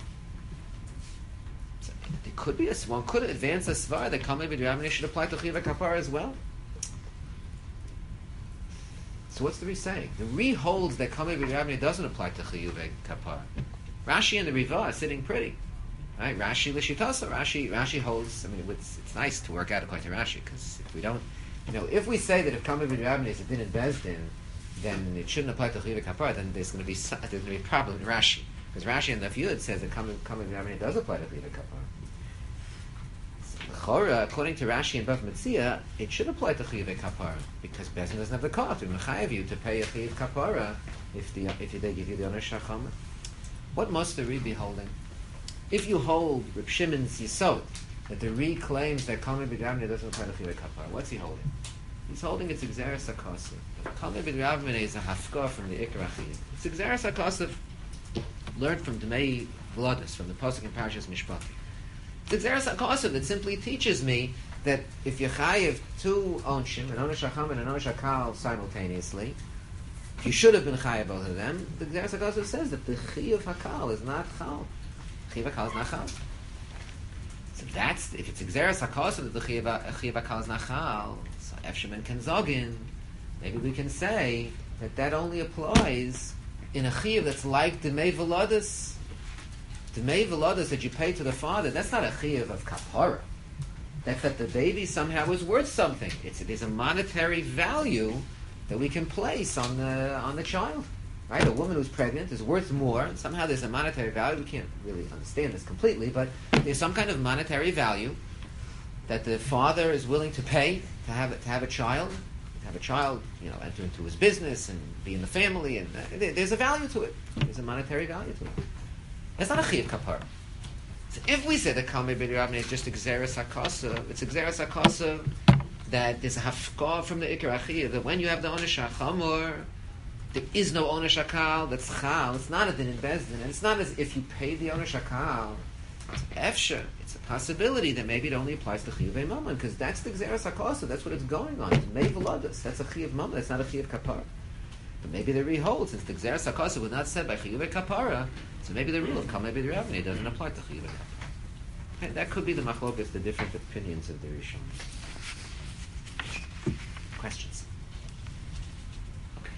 So there could be a one could advance a svar that kamei b'diramid should apply to chiyuv kapar as well. So what's the Ri saying? The Ri holds that kamei b'diramid doesn't apply to chiyuv kapar. Rashi and the Riva are sitting pretty. Right, Rashi l'shitasa. Rashi, Rashi holds. I mean, it's, it's nice to work out according to Rashi because if we don't, you know, if we say that if kamei b'diramid is a din in Beis Din, then it shouldn't apply to Chiyuv Kapara. Then there's going to be there's going to be a problem in Rashi, because Rashi in the Yud says that Kamei B'Rabbanan does apply to Chiyuv Kapara. Chora, according to Rashi and Bav Metzia, it should apply to Chiyuv Kapara because Bezin doesn't have the cost. We mechayev you to pay a Chiyuv Kapara if the if they give you the Onesh Hachama. What must the Ri be holding? If you hold Reb Shimon's Yisod that the Ri claims that Kamei B'Rabbanan doesn't apply to Chiyuv Kapara, what's he holding? He's holding it's Exeris HaKosev. Kamei B'Rabbanan is a hafkah from the Ikar Achiyuv. It's Exeris HaKosev learned from Dmei V'Lodus, from the Pasuk in Parashas Mishpatim. It's Exeris HaKosev that simply teaches me that if you chayev two onshim, an onesh hacham and an onesh hakal simultaneously, you should have been chayev both of them. The Exeris HaKosev says that the chiyuv hakal is not chal. Chiyuv hakal is not chal. So that's, if it's Exeris HaKosev that the chiyuv hakal is not chal, so Efshem and Kenzogin, maybe we can say that that only applies in a chiyuv that's like the Dmei V'Lodus. The Dmei V'Lodus that you pay to the father, that's not a chiyuv of kapara. That's that the baby somehow is worth something. It's there's a monetary value that we can place on the on the child. Right? A woman who's pregnant is worth more, and somehow there's a monetary value. We can't really understand this completely, but there's some kind of monetary value that the father is willing to pay to have to have a child, to have a child, you know, enter into his business and be in the family, and uh, there's a value to it. There's a monetary value to it. It's not a chiyuv kapara. So if we say that Kamei B'Rabbanan is just Exeris HaKosev, it's Exeris HaKosev that there's a hafkah from the Ikar Achiyuv, that when you have the Onesh HaChamor, there is no Onesh HaKal, that's chal, it's not a din in Bezdin, and it's not as if you pay the Onesh HaKal, it's efsher, it's a possibility that maybe it only applies to Chiyuv Mammon, because that's the Exeris HaKosev, that's what it's going on, it's Dmei V'Lodus, that's a Chiyuv Mammon, that's not a Chiyuv Kapara. But maybe the Ri holds, since the Exeris HaKosev was not said by Chiyuv Kapara, so maybe the rule of Kamei B'Rabbanan doesn't apply to Chiyuv Kapara. Okay, that could be the machlokas, the different opinions of the Rishon. Questions? Okay.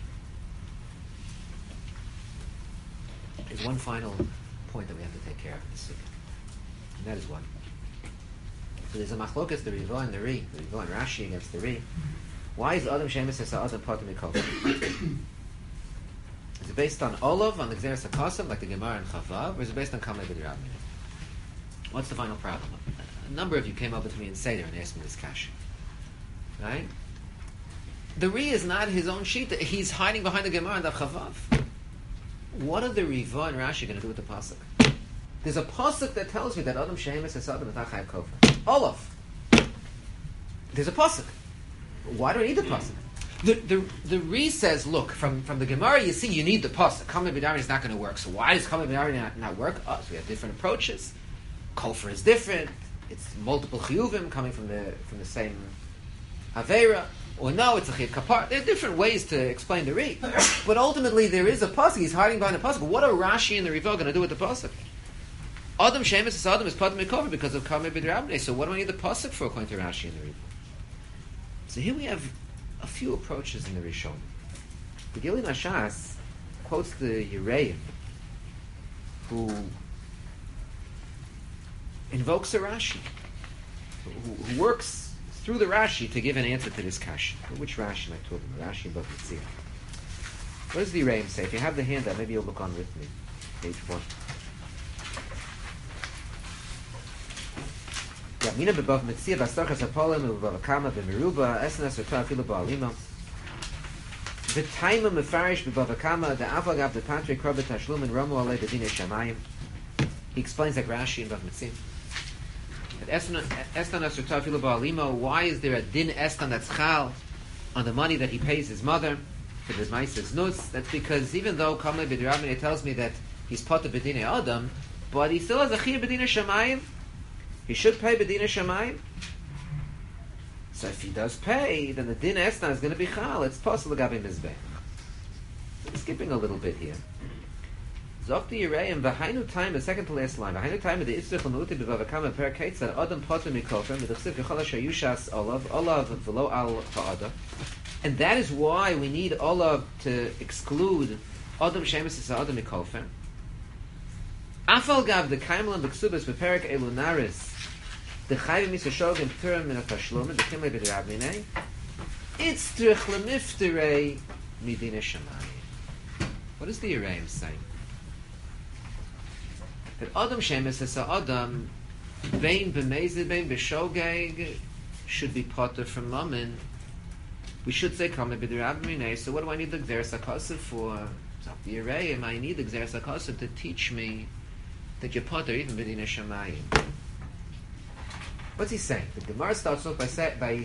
There's one final point that we have to take care of in this sukkah, and that is what? So there's a machlokas, the Riva and the Ri, the Riva and Rashi against the Ri. Why is Adam Shemus Esa Adam Potter Mikol? Is it based on Olav, on the Exeris HaKosev, like the Gemara and Chavav, or is it based on Kamei B'Rabbanan? What's the final problem? A number of you came up with me in Seder and asked me this kasha. Right? The Ri is not his own sheet. He's hiding behind the Gemara and the Chavav. What are the Riva and Rashi going to do with the pasuk? There's a pasuk that tells me that Adam Shemus Esa Adam Chayav Kofar. Olav. There's a pasuk. Why do I need the pasuk? The the the Ri says, look, from, from the Gemara, you see, you need the pasuk. Kamei B'Rabbanan is not going to work. So why does Kamei B'Rabbanan not, not work? Oh, so we have different approaches. Kofar is different. It's multiple chiyuvim coming from the from the same avera. Or no, it's a chiyuv kapar. There are different ways to explain the Ri. But ultimately, there is a pasuk. He's hiding behind the pasuk. What are Rashi and the Riva going to do with the pasuk? Adam Shemus is Adam is Potter Mikol because of Kamei B'Rabbanan. So what do I need the pasuk for, according to Rashi and the Riva? So here we have a few approaches in the Rishon. The Gilin Hashas quotes the Yereim, who invokes a Rashi, who, who works through the Rashi to give an answer to this kasha. Which Rashi am I talking about? Rashi Bav Metzia. What does the Yereim say? If you have the handout, maybe you'll look on with me. Page one. Mina bebav metzia b'astachas hapolim u'bebav kama b'meruba esnas v'tah afilu ba'alima v'taima mefarish bebav kama da'av agav depatri krobet tashlum and romu alei b'dinei shamayim. He explains like Rashi and Bav Metzia. Esnas v'tah afilu ba'alima. Why is there a din estan that's chal on the money that he pays his mother for his ma'ases nutz? That's because even though Kamei B'Rabbanan tells me that he's potter b'dinei adam, but he still has a chiyuv b'dinei shamayim. He should pay b'dinei shamayim. So if he does pay, then the din esna is going to be chal. It's possible to gabi mizbech. So we're skipping a little bit here. Zokti Yereim v'hainu time, the second to last line. V'hainu time the itzrich l'nuti b'vavakam per kates that adam potter mikofem v'dechsiv v'chol ha'shayushas olav olav v'lo al ha'ada. And that is why we need olav to exclude adam shemus is adam mikofem. Afal gav the kaimlan b'ksubas b'perik elunaris. The chayvim misashog and purim min atashlumin the Kamei B'Rabbanan. It's trich lemifterei midina shamayim. What is the Yereim saying? That Adam shemes es Adam vein b'mezid vein b'shogeg should be potter from mammon. We should say kame b'dirab minei. So what do I need the gzeres hakosef for? So the Yereim, I need the gzeres hakosef to teach me that you're potter even b'dina shamayim. What's he saying? The Gemara starts off by say, by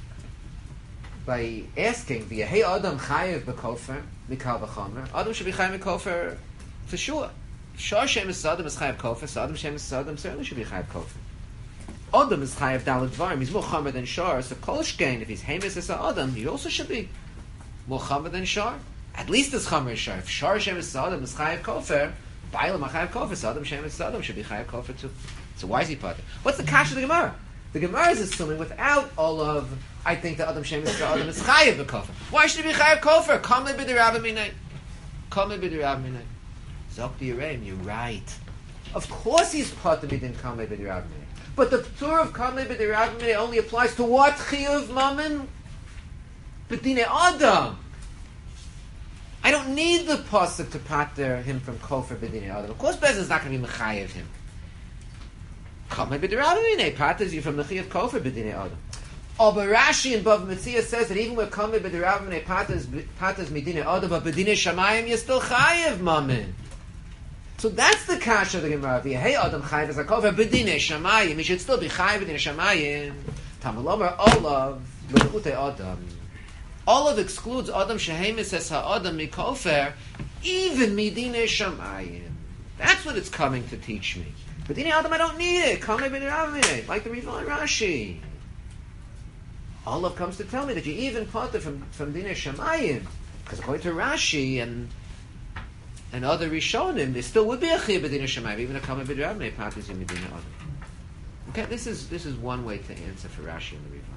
by asking, "V'yehei Adam chayev b'kofer mikal v'chomer." Adam should be chayev b'kofer for sure. Shar Shem is Adam is chayev kofer. So Adam Shem is Adam certainly should be chayev kofer. Adam is chayev daled dvarim. He's more chamer than Shar. So kol shkein, if he's hemes as Adam, he also should be more chamer than Shar. At least as chamer as Shar. If Shar Shem is Adam is chayev kofer, Bailam chayev kofer. So Adam Shem is Adam should be chayev kofer too. So why is he potter? What's the kash of the Gemara? The Gemara is assuming without all of, I think the Adam Shem is Adam is chayev b'kofer. Why should he be chayev kofer? Kame b'dirav minay. Kame b'dirav minay. Zok the Yereim, you're right. Of course he's potter midin kame b'dirav minay. But the Torah of kame b'dirav minay only applies to what chiyuv mammon? B'dinei Adam. I don't need the pasuk to pater him from kofer b'dinei Adam. Of course, Bezin is not going to be mechayev him. Kame b'dirav minay paters you from the chiyuv kofer b'dinei Adam. Oh, but Rashi and Bav Metzia says that even with kame b'dirav minay paters paters midinei Adam, but b'dinei shamayim you're still chayev mammon. So that's the kasha of the Gemara. Hey, Adam chayiv as a kofer b'dinei shamayim. He should still be chayiv b'dinei shamayim. Tamalomer olav l'chutei Adam. Olav excludes Adam shehemis es ha'adam mikofer, even midinei shamayim. That's what it's coming to teach me. B'dinei Adam, I don't need it. Kamei b'nei like the Riva and Rashi. Olav comes to tell me that you even potter from from dinei shamayim, because according to Rashi and and other Rishonim, there still would be a chiyuv b'dinei shamayim, even a kama b'dirav nei patis in medina Adam. Okay, this is this is one way to answer for Rashi and the Riva.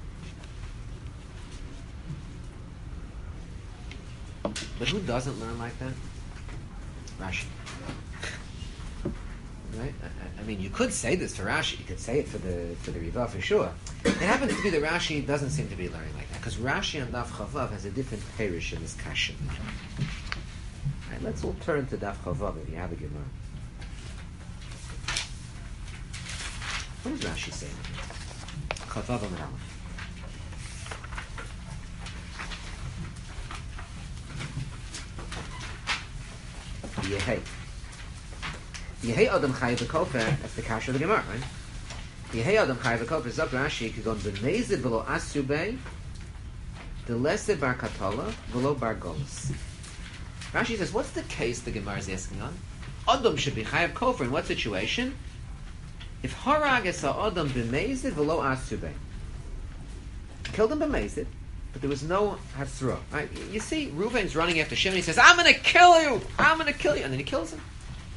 But who doesn't learn like that? Rashi. Right? I, I mean, you could say this for Rashi. You could say it for the for the Riva for sure. It happens to be that Rashi doesn't seem to be learning like that, because Rashi on Daf Chavav has a different perish in this kasha. Right, let's all turn to Daf Chavav if you have a Gemara. What does Rashi say? Chavav Amar Aleph. Yehei. Yehei Adam Chayiv V'Kofer. That's the kasha of the Gemara, right? Yehei Adam Chayiv V'Kofer. Zok Rashi Kigon B'Mezid V'Lo Asubei D'Lese Bar Katola V'Lo Bar Golos. Rashi says, what's the case the Gemara is asking on? Adam should be Chayiv Kofer. In what situation? If Harag es Adam B'Mezid V'Lo Asubei. Killed him B'Mezid, but there was no Hasra. Right? You see, Reuven's running after Shimon. He says, I'm going to kill you! I'm going to kill you! And then he kills him.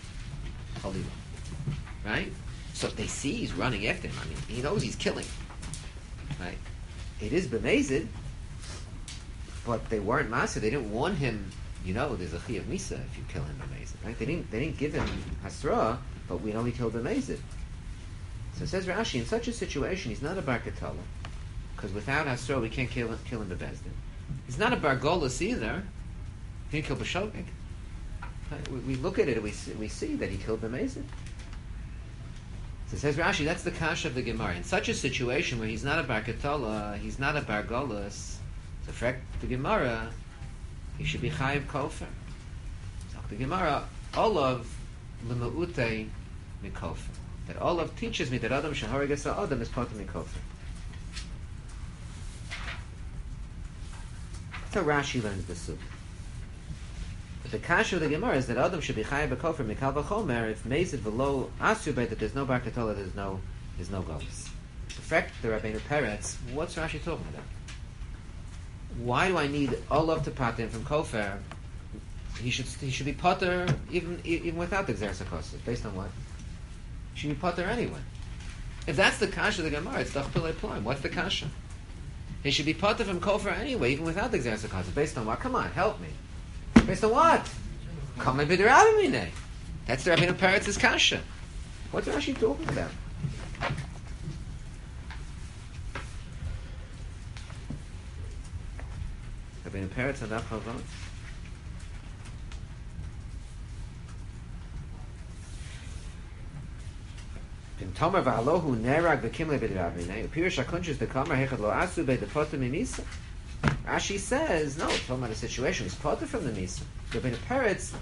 Right? So they see he's running after him. I mean, he knows he's killing. Right? It is B'Mezid, but they weren't Masa. They didn't warn him, you know, there's a Chi of Misa if you kill him B'Mezid. Right? They didn't, they didn't give him Hasra, but we know he killed B'Mezid. So it says Rashi, in such a situation, he's not a Bar Katola, because without Hasra, we can't kill him, kill him B'Bezdin. He's not a Bar Golos either. He didn't kill B'Shogeg. Right? We, we look at it and we see, we see that he killed B'Mezid. So it says Rashi, that's the kasha of the Gemara. In such a situation where he's not a Bar Katola, he's not a Bar Golos, so for the Gemara, he should be Chayiv Kofer. So the Gemara, Olav L'Ma'utei Mikofer. That Olav teaches me that Adam Shahoreg es Adam is part of Mikofer. That's how Rashi learns the suit. But the kasha of the Gemara is that Adam should be chayav b'kofer mikal v'chomer if mezid v'lo asubay that there's no bar katola, there's no there's no golos. In fact, the Rabbeinu Peretz, what's Rashi talking about? Why do I need Olav to pater from kofer? He should he should be pater even even without the Gzeres HaKosov. Based on what? He should be pater anyway. If that's the kasha of the Gemara, it's dach pilei ploim. What's the kasha? He should be pater from kofer anyway, even without the Gzeres HaKosov. Based on what? Come on, help me. Based on what? Kame b'dirav minei. That's the Rabbeinu Peretz's kasha. What's Rashi talking about? Rabbeinu Peretz and Daf Chavav. Tomer v'alohu nerag v'kimle b'dirabminei. Pirush hakunches dekamar hechad lo asu be'depotem mimisa. Rashi says, no, talking about a situation, he's potter from the misa. Rabbeinu Peretz,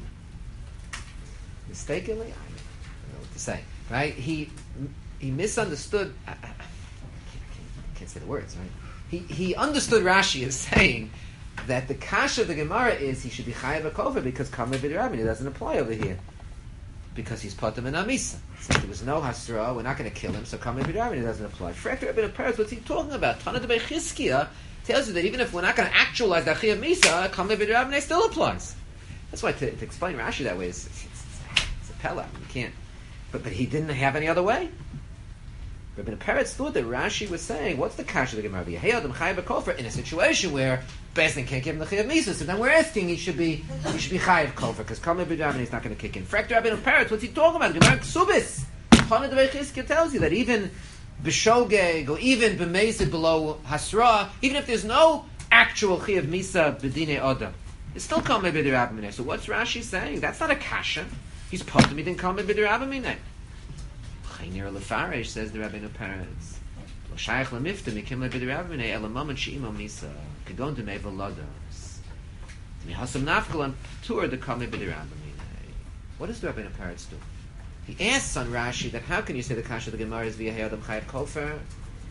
mistakenly, I don't know what to say, right? He he misunderstood. I, I, I, can't, I can't say the words, right? He he understood Rashi as saying that the kasha of the Gemara is he should be chayav a kofar because kamei b'dirabminei doesn't apply over here because he's potter min amisa. Since there was no hasra, we're not going to kill him, so kamei b'dirabminei doesn't apply. Frekter Rabbeinu Peretz, what's he talking about? Tana de Bechizkiah tells you that even if we're not going to actualize the Achiyah Misa, Kamei B'dirabminei still applies. That's why to, to explain Rashi that way is it's, it's, it's a pella. You can't. But but he didn't have any other way. Rabbeinu Peretz thought that Rashi was saying, what's the kash of the Gemara? Hey, Adam Chayav Kofar in a situation where Bezdin can't give him the Chiyah Misa. So then we're asking he should be he should be Chayav Kofar because Kamei B'dirabminei is not going to kick in. Frekter Rabbeinu Peretz, what's he talking about? Gemara Ksubis. Tana Devei Chizkiah tells you that even b'shogeg, or even b'meisid below hasra, even if there's no actual chiyuv misa b'dinei adam, it's still kamei b'dirabminei. So what's Rashi saying? That's not a kasha. He's potem midin kamei b'dirabminei. Chaynir lefarish, says the Rabbeinu Peretz. Lo shayach lemifta mikim b'dirabminei elamam and she'imo misa kegon demei v'lodos. Mihasam nafkal and tur the kamei b'dirabminei. What does the Rabbeinu Peretz do? He asks on Rashi that how can you say the kasha of the Gemara is via Hayadam Chayav Kofar?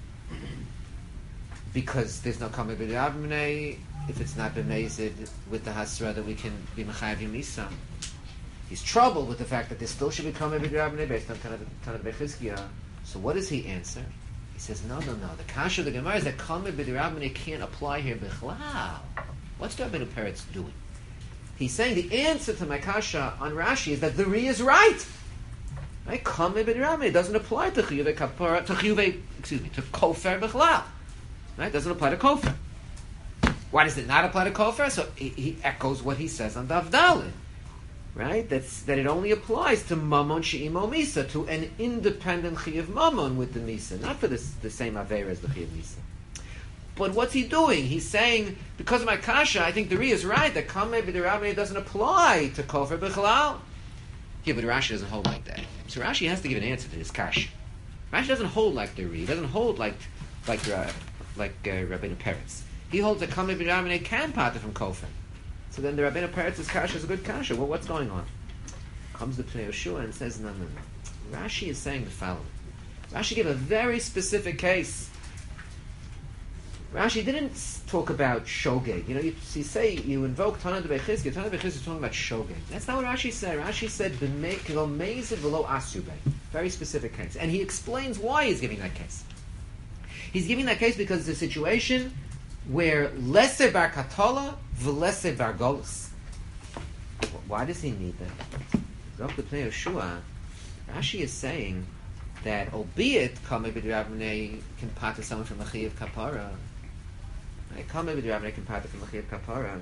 Because there's no Kamei B'dirabminei if it's not b'mezid with the Hasra that we can be Mechayav Yomisa. He's troubled with the fact that there still should be Kamei B'dirabminei based on Tanat Bechizkiah. So what does he answer? He says, no, no, no. The kasha of the Gemara is that Kamei B'dirabminei can't apply here b'chlal. What's the Rabbeinu Peretz doing? He's saying the answer to my kasha on Rashi is that the Ri is right. Right? Kamei b'dirabminei doesn't apply to chiyuvei kapara, to chiyuvei, excuse me, to kofar b'chlal. Right? Doesn't apply to kofar. Why does it not apply to kofar? So he, he echoes what he says on Daf Daled. Right? That's that it only applies to mamon she'imo misa, to an independent chiyuv mamon with the misa, not for this, the same aveira as the chiyuv misa. But what's he doing? He's saying, because of my kasha, I think the Ri is right that kamei b'dirabminei doesn't apply to kofar b'chlal. Yeah, but Rashi doesn't hold like that. So Rashi has to give an answer to this kasha. Rashi doesn't hold like the Ri. He doesn't hold like like uh, like uh, Rabbeinu Peretz. He holds that Kamei B'dirabminei can pata from kofar. So then the Rabbeinu Peretz's kasha is a good kasha. Well, what's going on? Comes the Pnei Yehoshua and says, no, no, no. Rashi is saying the following. Rashi gave a very specific case. Rashi didn't talk about shogeg. You know, you, you say you invoke Tana de Bechizkiah. Tana de Bechizkiah is talking about shogeg. That's not what Rashi said. Rashi said "Kilo mezid below asube." Very specific case, and he explains why he's giving that case. He's giving that case because it's a situation where lesser bar katola v'lesser bar golus. Why does he need that? Zok the Pnei Yehoshua, Rashi is saying that albeit Kamei B'dirabminei can pata someone from the chiyuv kapara. Kamei B'dirabminei can pata from the chiyuv kapara.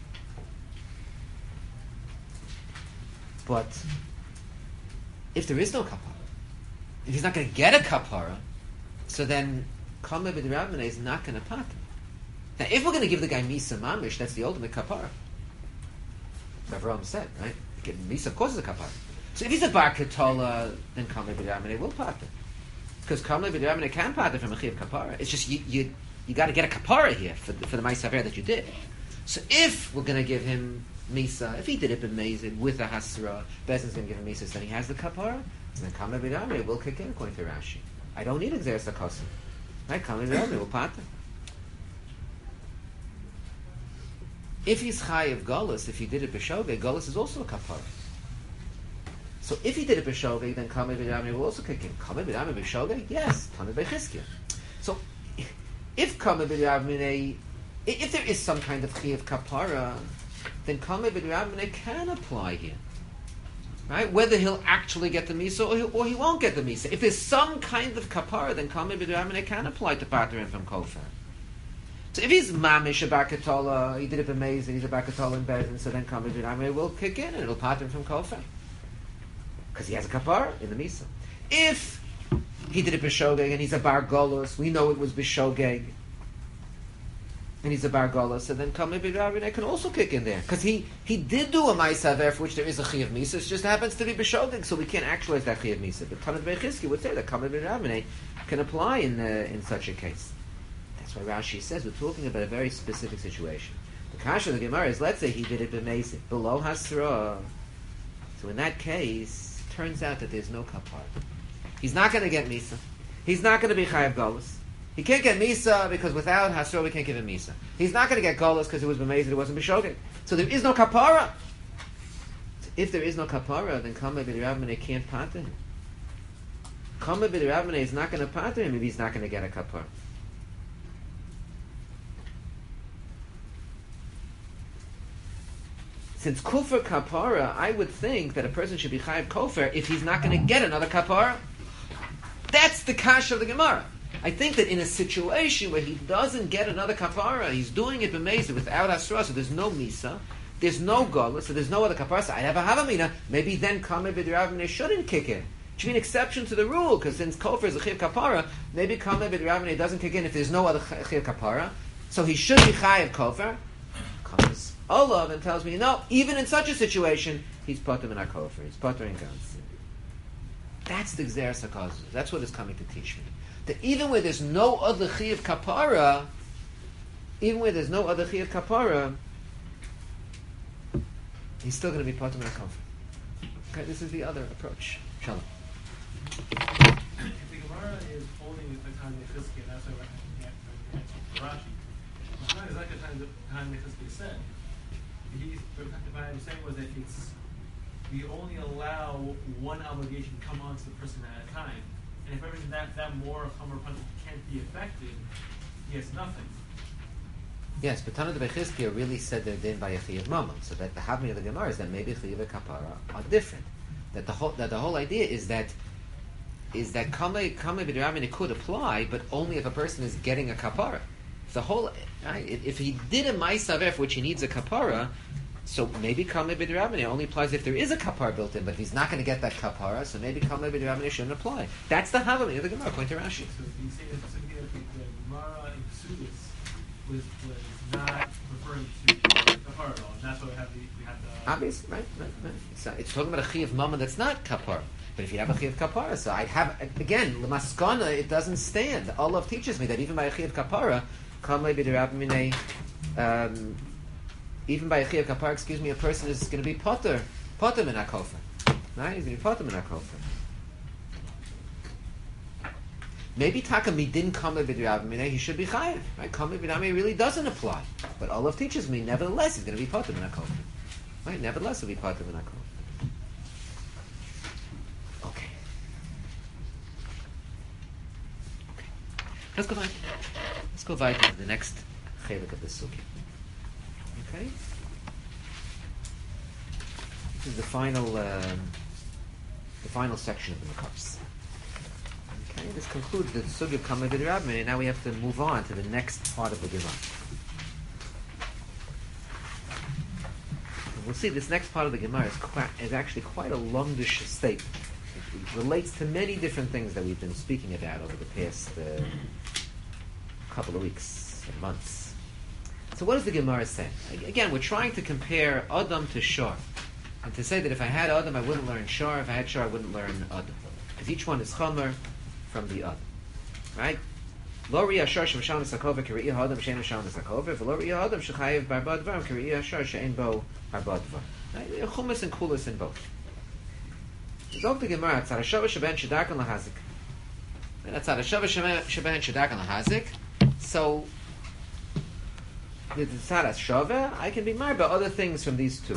But if there is no kapara, if he's not going to get a kapara, so then Kamei B'dirabminei is not going to pata. Now, if we're going to give the guy Misa Mamish, that's the ultimate kapara. As Avraham said, right? Misa, of course, is a kapara. So if he's a bar katola, then Kamei B'dirabminei will pata. Because Kamei B'dirabminei can pata from a chiyuv kapara. It's just you you, you got to get a kapara here for the, for the ma'asaver that you did. So if we're going to give him Misa, if he did it b'mezid with a hasra, Bezdin's going to give him Misa, so then he has the kapara, then Kamei B'dirabminei will kick in according to Rashi. I don't need Exeris HaKosim. Right? Kamei B'dirabminei will pata. If he's chayiv golus, if he did it b'shogeg, golus is also a kapara. So if he did it b'shogeg, then Kamei B'dirabminei will also kick in. Kamei B'dirabminei b'shogeg, yes, Tanat Bechizkiah. So if Kamei B'dirabminei, if there is some kind of chiyuv kapara, then Kamei B'dirabminei can apply here. Right? Whether he'll actually get the misa or he, or he won't get the misa. If there's some kind of kapara, then Kamei B'dirabminei can apply to pater him from kofar. So if he's mamish a bakatola, he did it amazing, he's a bakatola in Bezdin, so then Kamei B'dirabminei will kick in and it'll pater him from kofar. Because he has a kapara in the misa. If he did it b'shogeg and he's a bar golus, we know it was b'shogeg, and he's a bar gola, so then Kamei B'Ravine can also kick in there. Because he, he did do a Ma'isa Aver for which there is a Chiyav Misa, it just happens to be B'Shogeg, so we can't actualize that Chiyav Misa. But Tanat Bechizki would say that Kamei B'Ravine can apply in uh, in such a case. That's why Rashi says we're talking about a very specific situation. The Kasha of the Gemara is, let's say he did it B'Meizik, below Hasra. So in that case, it turns out that there's no Kapar. He's not going to get Misa. He's not going to be Chayav Golos. He can't get Misa because without Hasra we can't give him Misa. He's not going to get Golos because it was B'Meizik, it wasn't B'Shogeg. So there is no Kapara. So if there is no Kapara, then Kamei B'Ravine can't pater him. Kamei B'Ravine is not going to pater him if he's not going to get a Kapara. Since Kufar Kapara, I would think that a person should be Chayav Kofar if he's not going to get another Kapara. That's the Kasha of the Gemara. I think that in a situation where he doesn't get another kapara, he's doing it b'meiser without asra, so there's no misa, there's no gola, so there's no other kapara. So I have a havamina. Maybe then Kamei B'Ravine shouldn't kick in. It should be an exception to the rule, because since kofar is a chiv kapara, maybe Kamei B'Ravine doesn't kick in if there's no other chiv kapara. So he should be chayav kofar. Comes Olav and tells me, no, even in such a situation, he's potter in our kofar. He's potter in gans. That's the Gzeres HaKazu. That's what it's coming to teach me. That even where there's no other Chiyav Kapara, even where there's no other Chiyav Kapara, he's still going to be part of my comfort. Okay, this is the other approach. Shalom. If the Gemara is holding the Tan Nechizki, and that's why we're asking Rashi, it's not exactly the Tan Nechizki said. He's, if I understand, was that it's we only allow one obligation to come onto the person at a time. And if everything that, that more Chomer punishment can't be effected, he has nothing. Yes, but Tanat Bechizkiya really said they're din by a Chiyav Mammon. So that the Havmi of the Gemara is that maybe Chiyav and Kapara are different. That the whole that the whole idea is that is that Kamei Kamei B'Ravine could apply, but only if a person is getting a Kapara. The whole right, if he did a Ma'isa for which he needs a Kapara, so maybe Kamei B'Ravine only applies if there is a kapara built in, but if he's not going to get that kapara, so maybe Kamei B'Ravine shouldn't apply. That's the Havamina of the Gemara, according to Rashi. So you say that specifically that the, the Gemara in Kesubos was, was not referring to kapara at all, and that's why we have the we have the Obvious, right? right, right. It's, uh, it's talking about a Chiyav Mammon that's not kapara. But if you have a Chiyav Kapara, so I have again L'maskana, it doesn't stand. Allah teaches me that even by a Chiyav Kapara, Kamei B'Ravine. Um, Even by a Chiyav Kapara, excuse me, a person is going to be potter, potter min hakofer. Right? He's going to be potter min hakofer. Maybe Taka Midin Kamei B'Ravine, he should be chayav. Right? Kamei B'Ravine really doesn't apply. But Olav teaches me, nevertheless, he's going to be potter min hakofer. Right? Nevertheless, he'll be potter min hakofer. Okay. Okay. Let's go back. Let's go back to the next chelik of the sugya. Okay. This is the final, um, the final section of the Makos. Okay, this concludes the sugya of Kamei B'Ravine, and now we have to move on to the next part of the Gemara. We'll see this next part of the Gemara is, quite, is actually quite a longish statement. It, it relates to many different things that we've been speaking about over the past uh, couple of weeks and months. So what does the Gemara say? Again, we're trying to compare Adam to Shor. And to say that if I had Adam, I wouldn't learn Shor. If I had Shor, I wouldn't learn Adam. Because each one is Chomer from the other. Right? Lo Riyah Shor Shemashal Nesakover K'Riyah Adam Shein Mashal Nesakover V'lo Riyah Adam Shechayev Barba Dvarim K'Riyah Shor Shein Bo Barba Dvarim. Right? Chumas and Kulas in both. Zog the Gemara, Tzad HaShavah Sheben Shedakan Lahazik. That's Tzad HaShavah Sheben Shedakan Lahazik. So, the Tzad HaShavah, I can be married by other things from these two.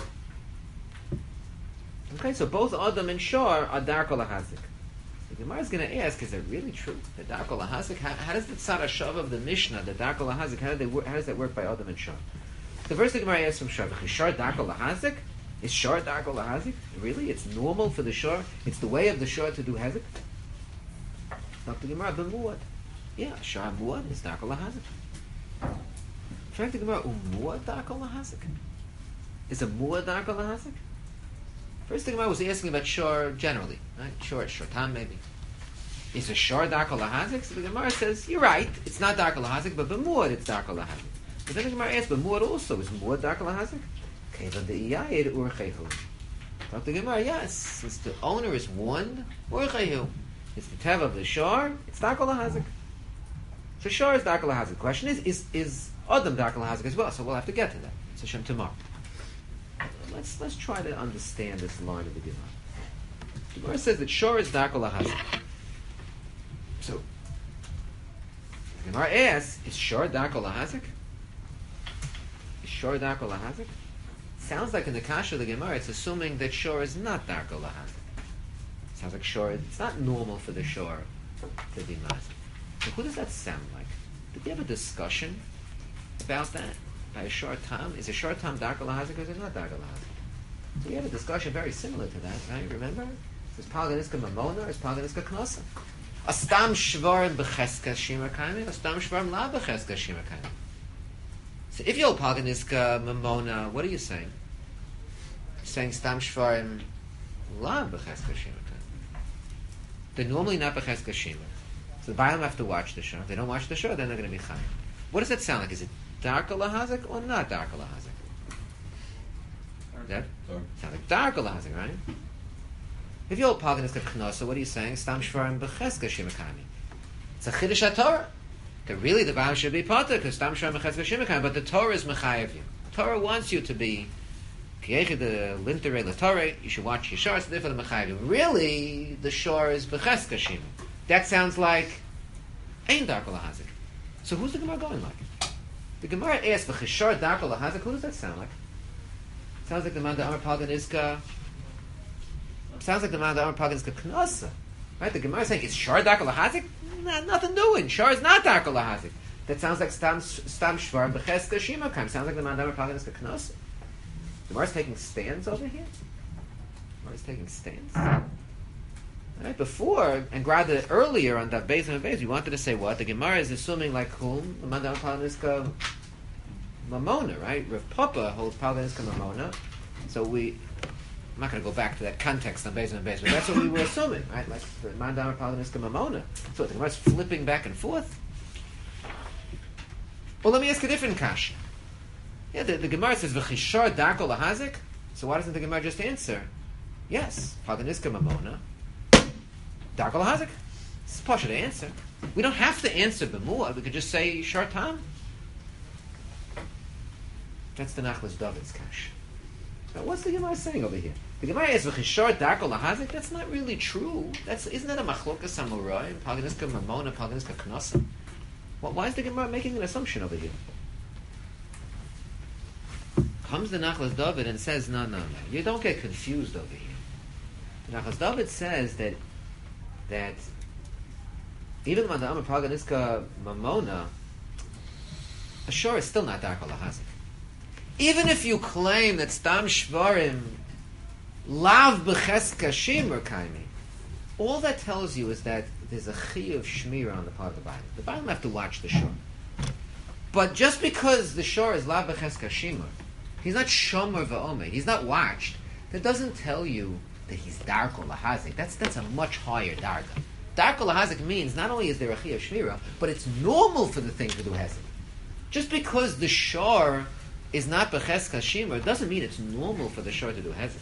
Okay, so both Adam and Shor are Darko Lahazik. The Gemara is going to ask, is it really true? The Darko Lahazik, how, how does the Tzad HaShavah of the Mishnah, the Darko Lahazik, how, do they work, how does that work by Adam and Shor? The verse the Gemara asks from Shor, is Shor Darko Lahazik? Is Shor Darko Lahazik? Really? It's normal for the Shor? It's the way of the Shor to do Hazik? Not the Gemara, but Muad. Yeah, Shor Muad is Darko Lahazik. In fact, the Gemara, Umuad Darko Lahazik? Is a Muad Darko Lahazik? First, the Gemara was asking about Shor generally, right? Shor, Shortam maybe. Is a Shor Darko Lahazik? So the Gemara says, you're right, it's not Darko Lahazik, but B'muad it's Darko Lahazik. But then the Gemara asks, but muad also is muad dark lahazik? Kevan the iyayid urchehu. Talk the Gemara, yes, since the owner is one, urchehu. It's the tev of the shor. It's dark lahazik. So shor is dark lahazik. The question is, is is adam dark lahazik as well? So we'll have to get to that. It's Hashem tomorrow. Let's let's try to understand this line of the Gemara. The Gemara says that shor is dark lahazik. So the Gemara asks, is shor dark lahazik? Is shor dark lahazik? Sounds like in the kasha of the Gemara, it's assuming that shor is not dark lahazik. Sounds like shor. It's not normal for the shor to be mazik. So who does that sound like? Did we have a discussion about that? By a shor tam? Is a shor tam dark lahazik or is it not dark lahazik? So we had a discussion very similar to that, right? Remember? Is Paganiska Mamona or is Paganiska Knosa? A stam shvarim becheska shima kaimi, a stam shvarim la becheska shima kaimi. So if you're Paganiska Mamona, what are you saying? You're saying stam shvarim la becheska shima kaimi. They're normally not becheska shima. So the Bailam have to watch the show. If they don't watch the show, then they're going to be chayim. What does that sound like? Is it dark lahazik or not dark lahazik? That sounds like dark lahazik, right? If you're Paganiska Knosa, what are you saying? Stam shvarim becheska shima kaimi. It's a chiddush HaTorah. That really the Bailam should be potter because stam shvarim becheska shima kaimi. But the Torah is mechayev you. The Torah wants you to be kiyechid the linterei the Torah. You should watch your shor. So therefore the mechayev you. Really, the shor is becheska shima. That sounds like ein dark lahazik. So who's the Gemara going like? The Gemara asks v'chishar dark lahazik. Who does that sound like? Sounds like the man that Amar Paganiska. Sounds like the man that Amar Paganiska Knosa. Right? The Gemara is saying, is shar dark lahazik? Nah, nothing doing. Shar is not dark lahazik. That sounds like stam stam shvar b'cheska shima kaim. Sounds like the man that Amar Paganiska Knosa. The Gemara is taking stands over here. The Gemara is taking stands. Right, before, and rather earlier on that base and base, we wanted to say what? The Gemara is assuming like whom? The Mandam Palaniska Mamona, right? Rav Papa holds Palaniska Mamona. So we, I'm not going to go back to that context on base and base, but that's what we were assuming, right? Like the Mandam Palaniska Mamona. So the Gemara is flipping back and forth. Well, let me ask a different kasha. Yeah, the, the Gemara says, V'chishar darko lahazik. So why doesn't the Gemara just answer? Yes, Palaniska Mamona. Dark lahazik. It's a pasha to answer. We don't have to answer b'muad. We could just say shar tam. That's the Nachlas David's kash. Now, what's the Gemara saying over here? The Gemara is v'chishar dark lahazik. That's not really true. That's isn't that a machlokas samurai? Paganiska mamona, paganiska knosa. Well, why is the Gemara making an assumption over here? Comes the Nachlas David and says, no, no, no. You don't get confused over here. The Nachlas David says that that even when the Amar Paganiska Mamona, a shor is still not dark lahazik. Even if you claim that stam shvarim lav b'cheska shimur kaimi, all that tells you is that there's a chi of shmira on the part of the Bible. The Bible have to watch the shor. But just because the shor is lav b'cheska shimur, he's not shomer v'omer, he's not watched, that doesn't tell you that he's darko lahazik. That's that's a much higher darga. Darko lahazik means not only is there a chi of shmira, but it's normal for the thing to do hezek. Just because the shor is not becheska shimra doesn't mean it's normal for the shor to do hezek.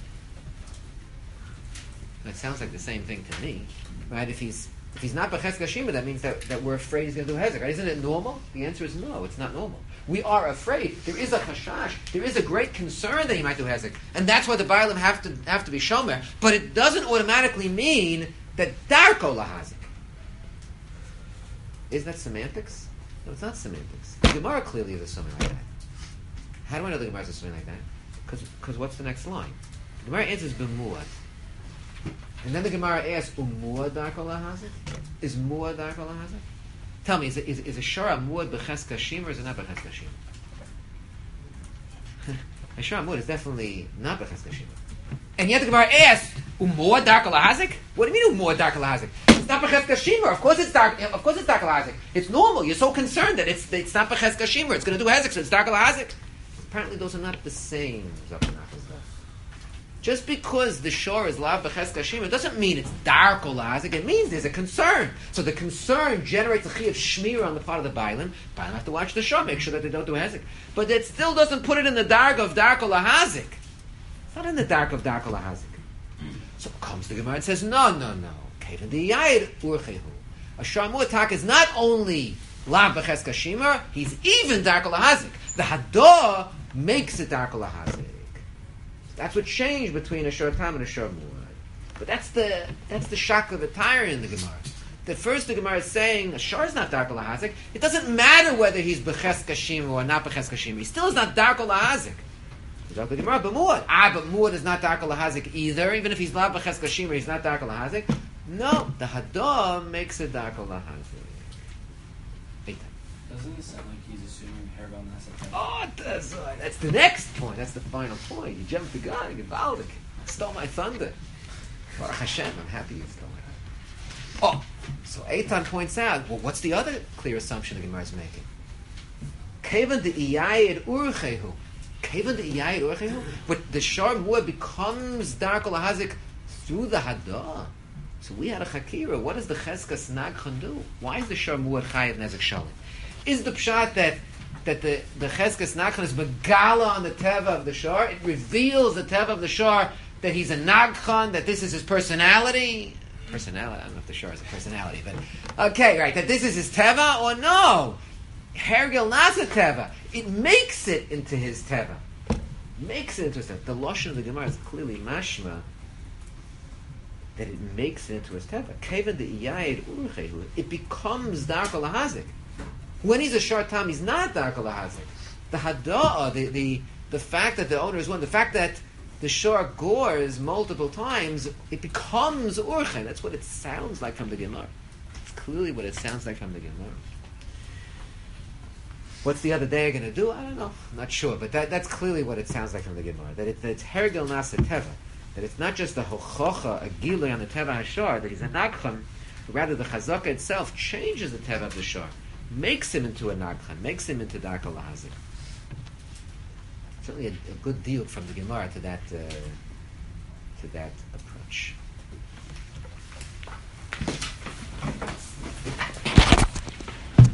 It sounds like the same thing to me, right? If he's if he's not becheska shimra, that means that, that we're afraid he's going to do hezek, right? Isn't it normal? The answer is no. It's not normal. We are afraid. There is a chashash. There is a great concern that he might do hezek, and that's why the Bailam have to have to be shomer. But it doesn't automatically mean that darko lahazik. Isn't that semantics? No, it's not semantics. The Gemara clearly is assuming like that. How do I know the Gemara is assuming like that? Because what's the next line? The Gemara answers b'muad, and then the Gemara asks umuad darko lahazik. Is muad darko lahazik? Tell me, is, it, is, is a shara muad b'cheska shimur or is it not b'cheska shimur? A shara muad is definitely not b'cheska shimur. And yet the Gemara asks, umuad darko lahazik? What do you mean umuad darko lahazik? It's not b'cheska shimur. Of course it's dark. Of course it's darko lahazik. It's normal. You're so concerned that it's it's not b'cheska shimur. It's going to do hezek, so it's darko lahazik. Apparently those are not the same. Just because the shore is lav b'cheska shima doesn't mean it's dark or lazik. It means there's a concern. So the concern generates a chi of shmir on the part of the bailim. Bailim have to watch the shore, make sure that they don't do hazik. But it still doesn't put it in the dark of dark or lahazik. It's not in the dark of dark or lahazik. So comes the Gemara and says, no, no, no. Kevin the yayid urchehu. A shor mu'atak is not only lav b'cheska shima, he's even dark or lahazik. The hadah makes it dark or lahazik. That's what changed between a shor tam and a shor mu'ad. But that's the that's the shock of the tire in the Gemara. The first the Gemara is saying a shor is not dark or lahazik. It doesn't matter whether he's b'cheska shima or not b'cheska shima. He still is not dark or lahazik. The Gemara, but mu'ad. Ah, but mu'ad is not dark or lahazik either. Even if he's lav b'cheska shima, he's not dark or lahazik. No, the hadah makes it dark or lahazik. Doesn't it sound like he's assuming Hergal Nasa? Oh, that's, uh, that's the next point. That's the final point. You jumped the gun. You Valdik. Stole my thunder. Baruch Hashem, I'm happy you stole it. Oh, so Eitan points out, well, what's the other clear assumption the Gemara is making? Kevan de iyayid urchehu. Kevan de iyayid urchehu? But the shor mu'ad becomes dark or lahazik through the hadah. So we had a chakira. What does the cheskas nagchan do? Why is the shor mu'ad chayav nezek shalim? Is the pshat that that the the cheskas nagchan is megala on the teva of the shor? It reveals the teva of the shor that he's a nagchan, that this is his personality. Personality. I don't know if the shor is a personality, but okay, right. That this is his teva or no? Hergel nasa teva. It makes it into his teva. Makes it into his teva. The lashon of the Gemara is clearly mashma that it makes it into his teva. Kevan de iyayid urchehu. It becomes dark or lahazik. When he's a short time, he's not dark lahazik. The hadah, the, the the fact that the owner is one, the fact that the shor gores multiple times, it becomes urchen. That's what it sounds like from the Gemara. It's clearly what it sounds like from the Gemara. What's the other day going to do? I don't know. I'm not sure, but that, that's clearly what it sounds like from the Gemara. That, it, that it's hergel nasa teva. That it's not just the hochocha, a gilui on the teva hashor, that he's a nagchan. Rather, the chazaka itself changes the teva of the shor. Makes him into a nagchan, makes him into dark lahazik. Certainly a, a good deal from the Gemara to that uh, to that approach.